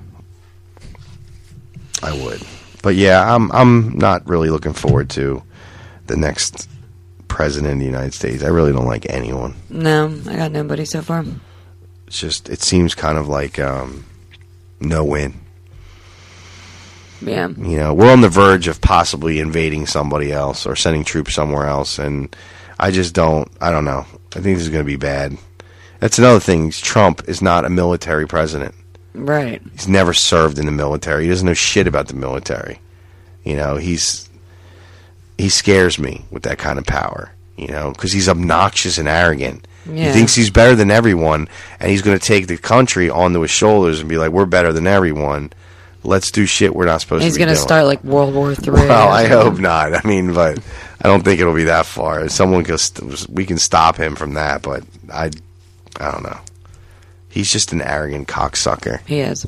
I would. But yeah, I'm I'm not really looking forward to the next president of the United States. I really don't like anyone. No, I got nobody so far. It's just it seems kind of like um, no win. Yeah. You know, we're on the verge of possibly invading somebody else or sending troops somewhere else, and I just don't. I don't know. I think this is going to be bad. That's another thing. Trump is not a military president. Right. He's never served in the military. He doesn't know shit about the military. You know, he's he scares me with that kind of power. You know, because he's obnoxious and arrogant. Yeah. He thinks he's better than everyone, and he's going to take the country onto his shoulders and be like, "We're better than everyone. Let's do shit we're not supposed He's to be gonna doing." start like World War Three. Well, I hope not. I mean, but I don't think it'll be that far. Someone can st- we can stop him from that, but I, I don't know. He's just an arrogant cocksucker. He is.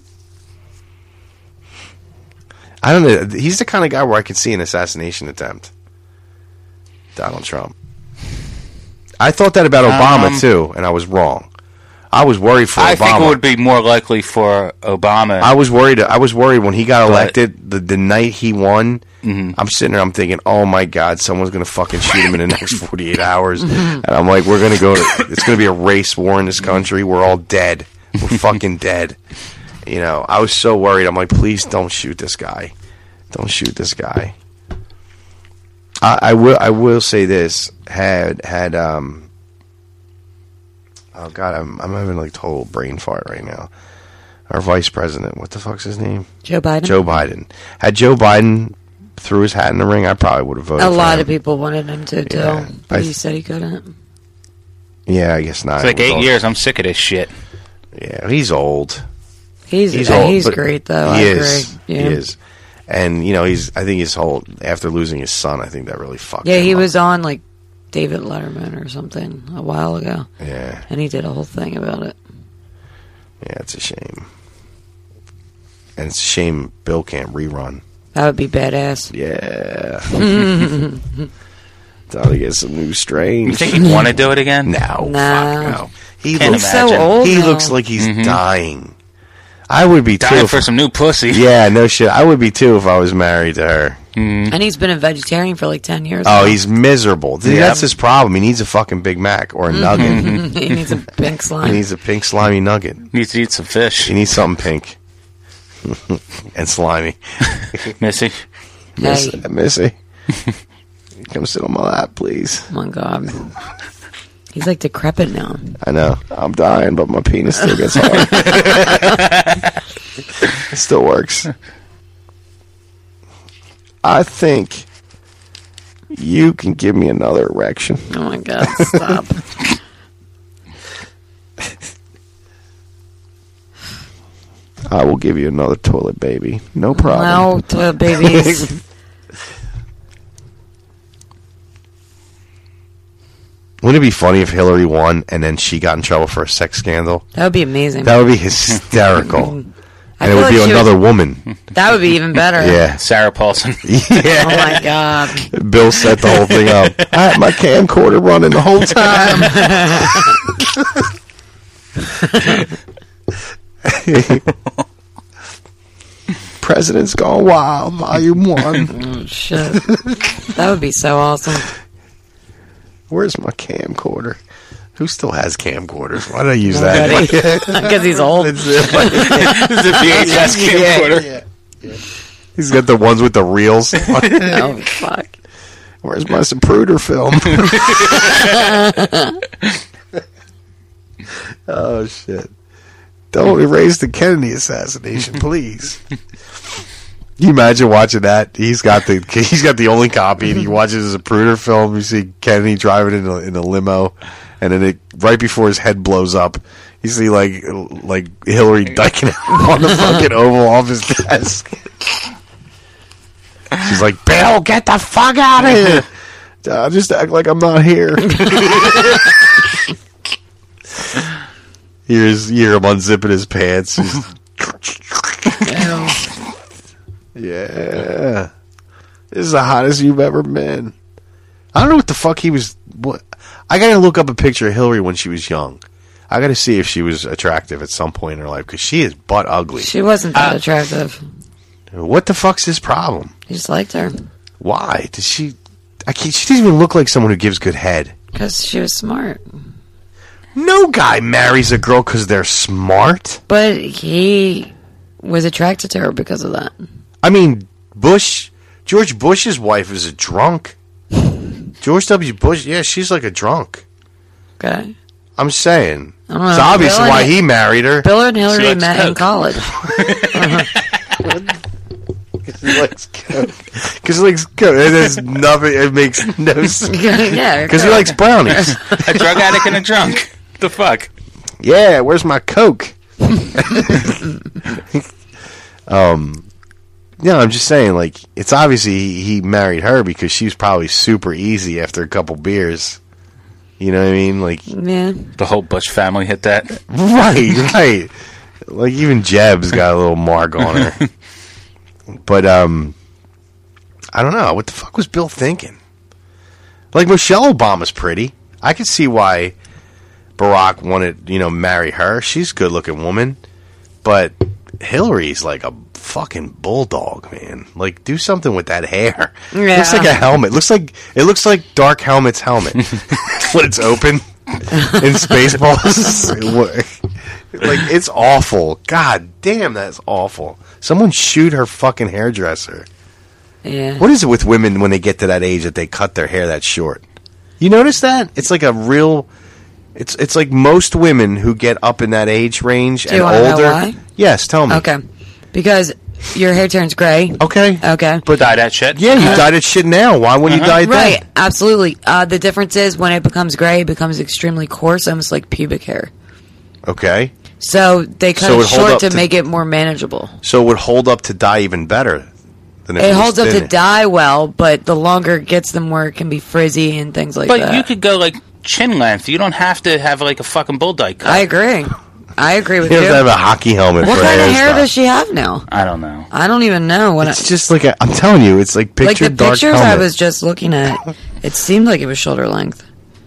I don't know. He's the kind of guy where I could see an assassination attempt. Donald Trump. I thought that about Obama Um, too, and I was wrong. I was worried for I Obama. think it would be more likely for Obama. I was worried. I was worried when he got But- elected. The the night he won, Mhm. I'm sitting there. I'm thinking, oh my god, someone's gonna fucking shoot him in the next forty-eight hours. And I'm like, we're gonna go. To, it's gonna be a race war in this country. We're all dead. We're fucking dead. You know, I was so worried. I'm like, please don't shoot this guy. Don't shoot this guy. I, I will. I will say this. Had had um. Oh god, I'm I'm having like total brain fart right now. Our vice president, what the fuck's his name? Joe Biden. Joe Biden. Had Joe Biden threw his hat in the ring, I probably would have voted A for lot him. of people wanted him to too, Yeah. but I he th- said he couldn't. Yeah, I guess not. It's like It was eight all- years. I'm sick of this shit. Yeah, he's old. He's he's, old, he's but great though. He I is. agree. He Yeah. is. And you know, he's. I think his whole after losing his son, I think that really fucked. Yeah, him he up. was on like David Letterman or something a while ago. Yeah. And he did a whole thing about it. Yeah, it's a shame. And it's a shame Bill can't rerun. That would be badass. Yeah. Thought to get some new strains. You think he'd want to do it again? No. Nah. Fuck no. He Can't looks imagine. so old He now. looks like he's Mhm. dying. I would be too. Dying if- for some new pussy. Yeah, no shit. I would be too if I was married to her. Mm. And he's been a vegetarian for like ten years. Oh, now. he's miserable. See, Yeah. That's his problem. He needs a fucking Big Mac or a nugget. he needs a pink slime. He needs a pink slimy nugget. Needs to eat some fish. He needs something pink and slimy. Missy. Miss, Hey. Missy, come sit on my lap, please. Oh my god. He's like decrepit now. I know. I'm dying, but my penis still gets hard. It still works. I think, You can give me another erection. Oh my God! Stop. I will give you another toilet baby. No problem. No toilet babies. Wouldn't it be funny if Hillary won and then she got in trouble for a sex scandal? That would be amazing. That would be hysterical. And I it would feel be like she another was- woman. That would be even better. Yeah. Sarah Paulson. Yeah. Oh my God. Bill set the whole thing up. I had my camcorder running the whole time. President's Gone Wild, Volume One. Oh shit. That would be so awesome. Where's my camcorder? Who still has camcorders? Why did I use Nobody. that? Because he's old. It's a, it's a V H S camcorder. Yeah, yeah, yeah. He's got the ones with the reels. Oh fuck. Where's my Zapruder film? Oh shit! Don't erase the Kennedy assassination, please. Can you imagine watching that? He's got the he's got the only copy, and he watches a Zapruder film. You see Kennedy driving in a, in a limo, and then it, right before his head blows up, you see like like Hillary diking out on the fucking Oval Office desk. She's like, Bill, get the fuck out of here! Uh, just act like I'm not here. Here's you hear him unzipping his pants. Yeah, this is the hottest you've ever been. I don't know what the fuck he was. What I gotta look up a picture of Hillary when she was young. I gotta see if she was attractive at some point in her life because she is butt ugly. She wasn't that Uh, attractive. What the fuck's his problem? He just liked her. Why did she? I can't. She doesn't even look like someone who gives good head. Because she was smart. No guy marries a girl because they're smart. But he was attracted to her because of that. I mean, Bush, George Bush's wife is a drunk. George W. Bush, yeah, she's like a drunk. Okay. I'm saying. I don't know. It's obvious Bill why and- he married her. Bill and Hillary She likes met in Coke. college. Because he likes Coke. Because he likes Coke. It has nothing. It makes no sense. Yeah, Because he likes brownies. A drug addict and a drunk. The fuck? Yeah, where's my Coke? um, yeah, I'm just saying, like, it's obviously he, he married her because she was probably super easy after a couple beers. You know what I mean? Like, Yeah. The whole Bush family hit that. right, right. Like even Jeb's got a little mark on her. But um, I don't know what the fuck was Bill thinking. Like Michelle Obama's pretty. I could see why Barack wanted, you know, marry her. She's a good-looking woman. But Hillary's like a fucking bulldog, man. Like, do something with that hair. Yeah. Looks like a helmet. Looks like it looks like Dark Helmet's helmet when it's open in Spaceballs. Like, it's awful. God damn, that's awful. Someone shoot her fucking hairdresser. Yeah. What is it with women when they get to that age that they cut their hair that short? You notice that? It's like a real... It's it's like most women who get up in that age range Do and you wanna know older. why? Yes, tell me. Okay. Because your hair turns gray. Okay. Okay. But dye that shit. Yeah, you dyed it shit now. Why wouldn't you dye it Right, then? absolutely. Uh, the difference is when it becomes gray, it becomes extremely coarse, almost like pubic hair. Okay. So they cut So it it hold short up to, to- make it more manageable. So it would hold up to dye even better than if It was holds up to thin. dye well, but the longer it gets, the more it can be frizzy and things like But that. you could go like chin length. You don't have to have like a fucking bull dyke cut. I agree. I agree with You you. have to have a hockey helmet What for kind a of hair hairstyle. does she have now? I don't know. I don't even know. What It's I, just like a, I'm telling you, it's like like picture the dark pictures helmet. I was just looking at, it seemed like it was shoulder length.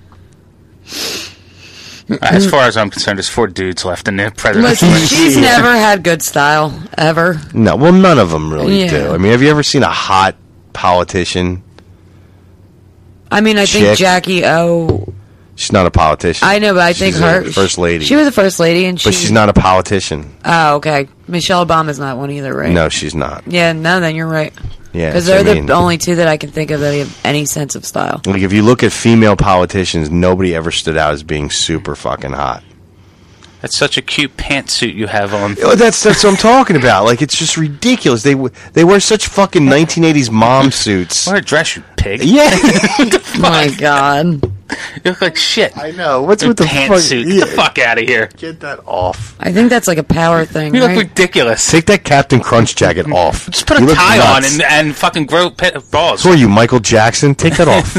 As far as I'm concerned, there's four dudes left in the president's Listen, race. she's never had good style ever. No, well, none of them really Yeah. do. I mean, have you ever seen a hot politician? I mean, I think Chick. Jackie O. She's not a politician. I know, but I think She's her a first lady. She was a first lady, and she. but she's not a politician. Oh, okay. Michelle Obama's not one either, right? No, she's not. Yeah, no, then you're right. Yeah, Because so they're I mean- the only two that I can think of that have any sense of style. Like, if you look at female politicians, nobody ever stood out as being super fucking hot. That's such a cute pantsuit you have on. Oh, that's that's what I'm talking about. Like, it's just ridiculous. They w- they wear such fucking nineteen eighties mom suits. Wear a dress, you pig. pig. Yeah. Oh my god. You look like shit. I know. What's Your with the pantsuit? fuck- Get the yeah. fuck out of here. Get that off. I think that's like a power thing. You look right? ridiculous. Take that Captain Crunch jacket off. Just put a You look tie nuts. on and, and fucking grow pit balls. So are you, Michael Jackson? Take that off.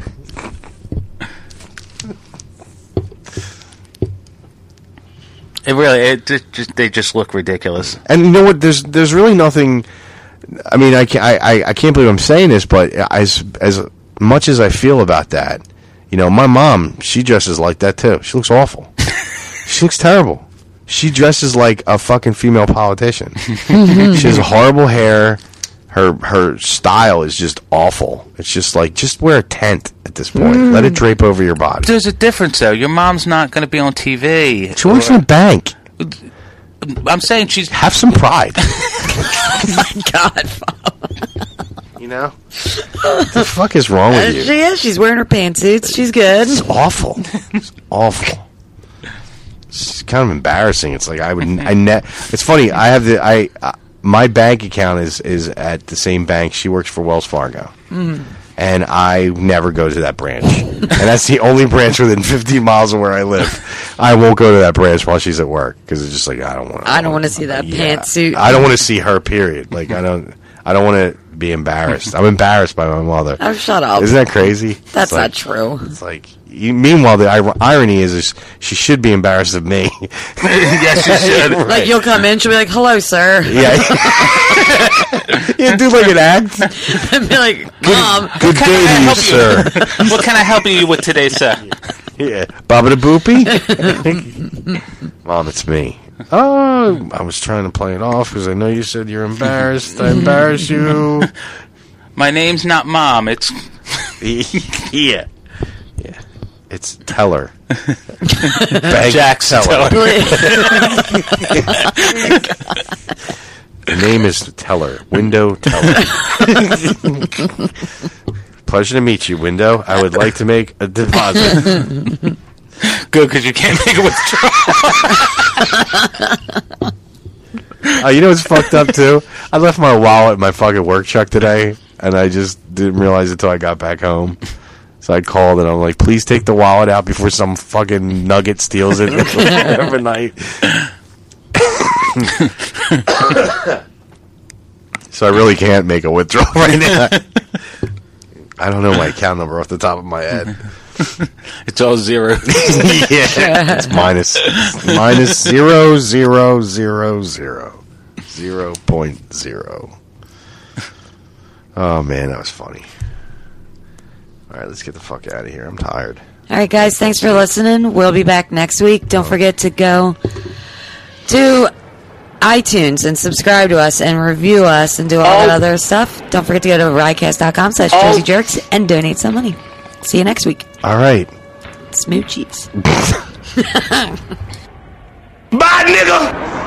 It really, it just, just they just look ridiculous. And you know what? There's there's really nothing. I mean, I can't, I, I, I can't believe I'm saying this, but as as much as I feel about that, you know, my mom, she dresses like that too. She looks awful. She looks terrible. She dresses like a fucking female politician. She has horrible hair. Her her style is just awful. It's just like, just wear a tent at this point. Mm. Let it drape over your body. There's a difference, though. Your mom's not going to be on T V. She works in a bank. I'm saying she's... Have some pride. Oh my god. You know? What the fuck is wrong with you? She is. She's wearing her pantsuits. She's good. It's awful. It's awful. It's kind of embarrassing. It's like I would. I ne- It's funny. I have the. I uh, my bank account is is at the same bank. She works for Wells Fargo, Mm. and I never go to that branch. And that's the only branch within fifteen miles of where I live. I won't go to that branch while she's at work because it's just like I don't want. I don't want to see that pantsuit. I don't want to see her. Period. Like I don't. I don't want to be embarrassed. I'm embarrassed by my mother. Oh, shut up. Isn't that crazy? That's It's like- not true. It's like. You, meanwhile, the ir- irony is, is she should be embarrassed of me. Yes, she should. Right. Like, you'll come in, she'll be like, hello, sir. Yeah. You do like an act. And be like, Mom. Good Can day I to you, help sir. What can I help you with today, sir? Yeah. Baba the Boopy? Mom, it's me. Oh, I was trying to play it off because I know you said you're embarrassed. I embarrass you. My name's not Mom. It's... Yeah. Yeah. It's Teller. Bank Jack Teller. Teller. The name is Teller. Window Teller. Pleasure to meet you, Window. I would like to make a deposit. Good, because you can't make a withdrawal. Oh, you know what's fucked up, too? I left my wallet in my fucking work truck today, and I just didn't realize it until I got back home. So I called, and I'm like, please take the wallet out before some fucking nugget steals it every night. So I really can't make a withdrawal right now. I don't know my account number off the top of my head. It's all zero. Yeah, it's minus minus zero zero zero zero zero point zero. Oh man, that was funny. All right, let's get the fuck out of here. I'm tired. All right, guys, thanks for listening. We'll be back next week. Don't forget to go to iTunes and subscribe to us and review us and do all that other stuff. Don't forget to go to riotcast.com slash Jersey Jerks and donate some money. See you next week. All right. Smoochies. Bye, nigga!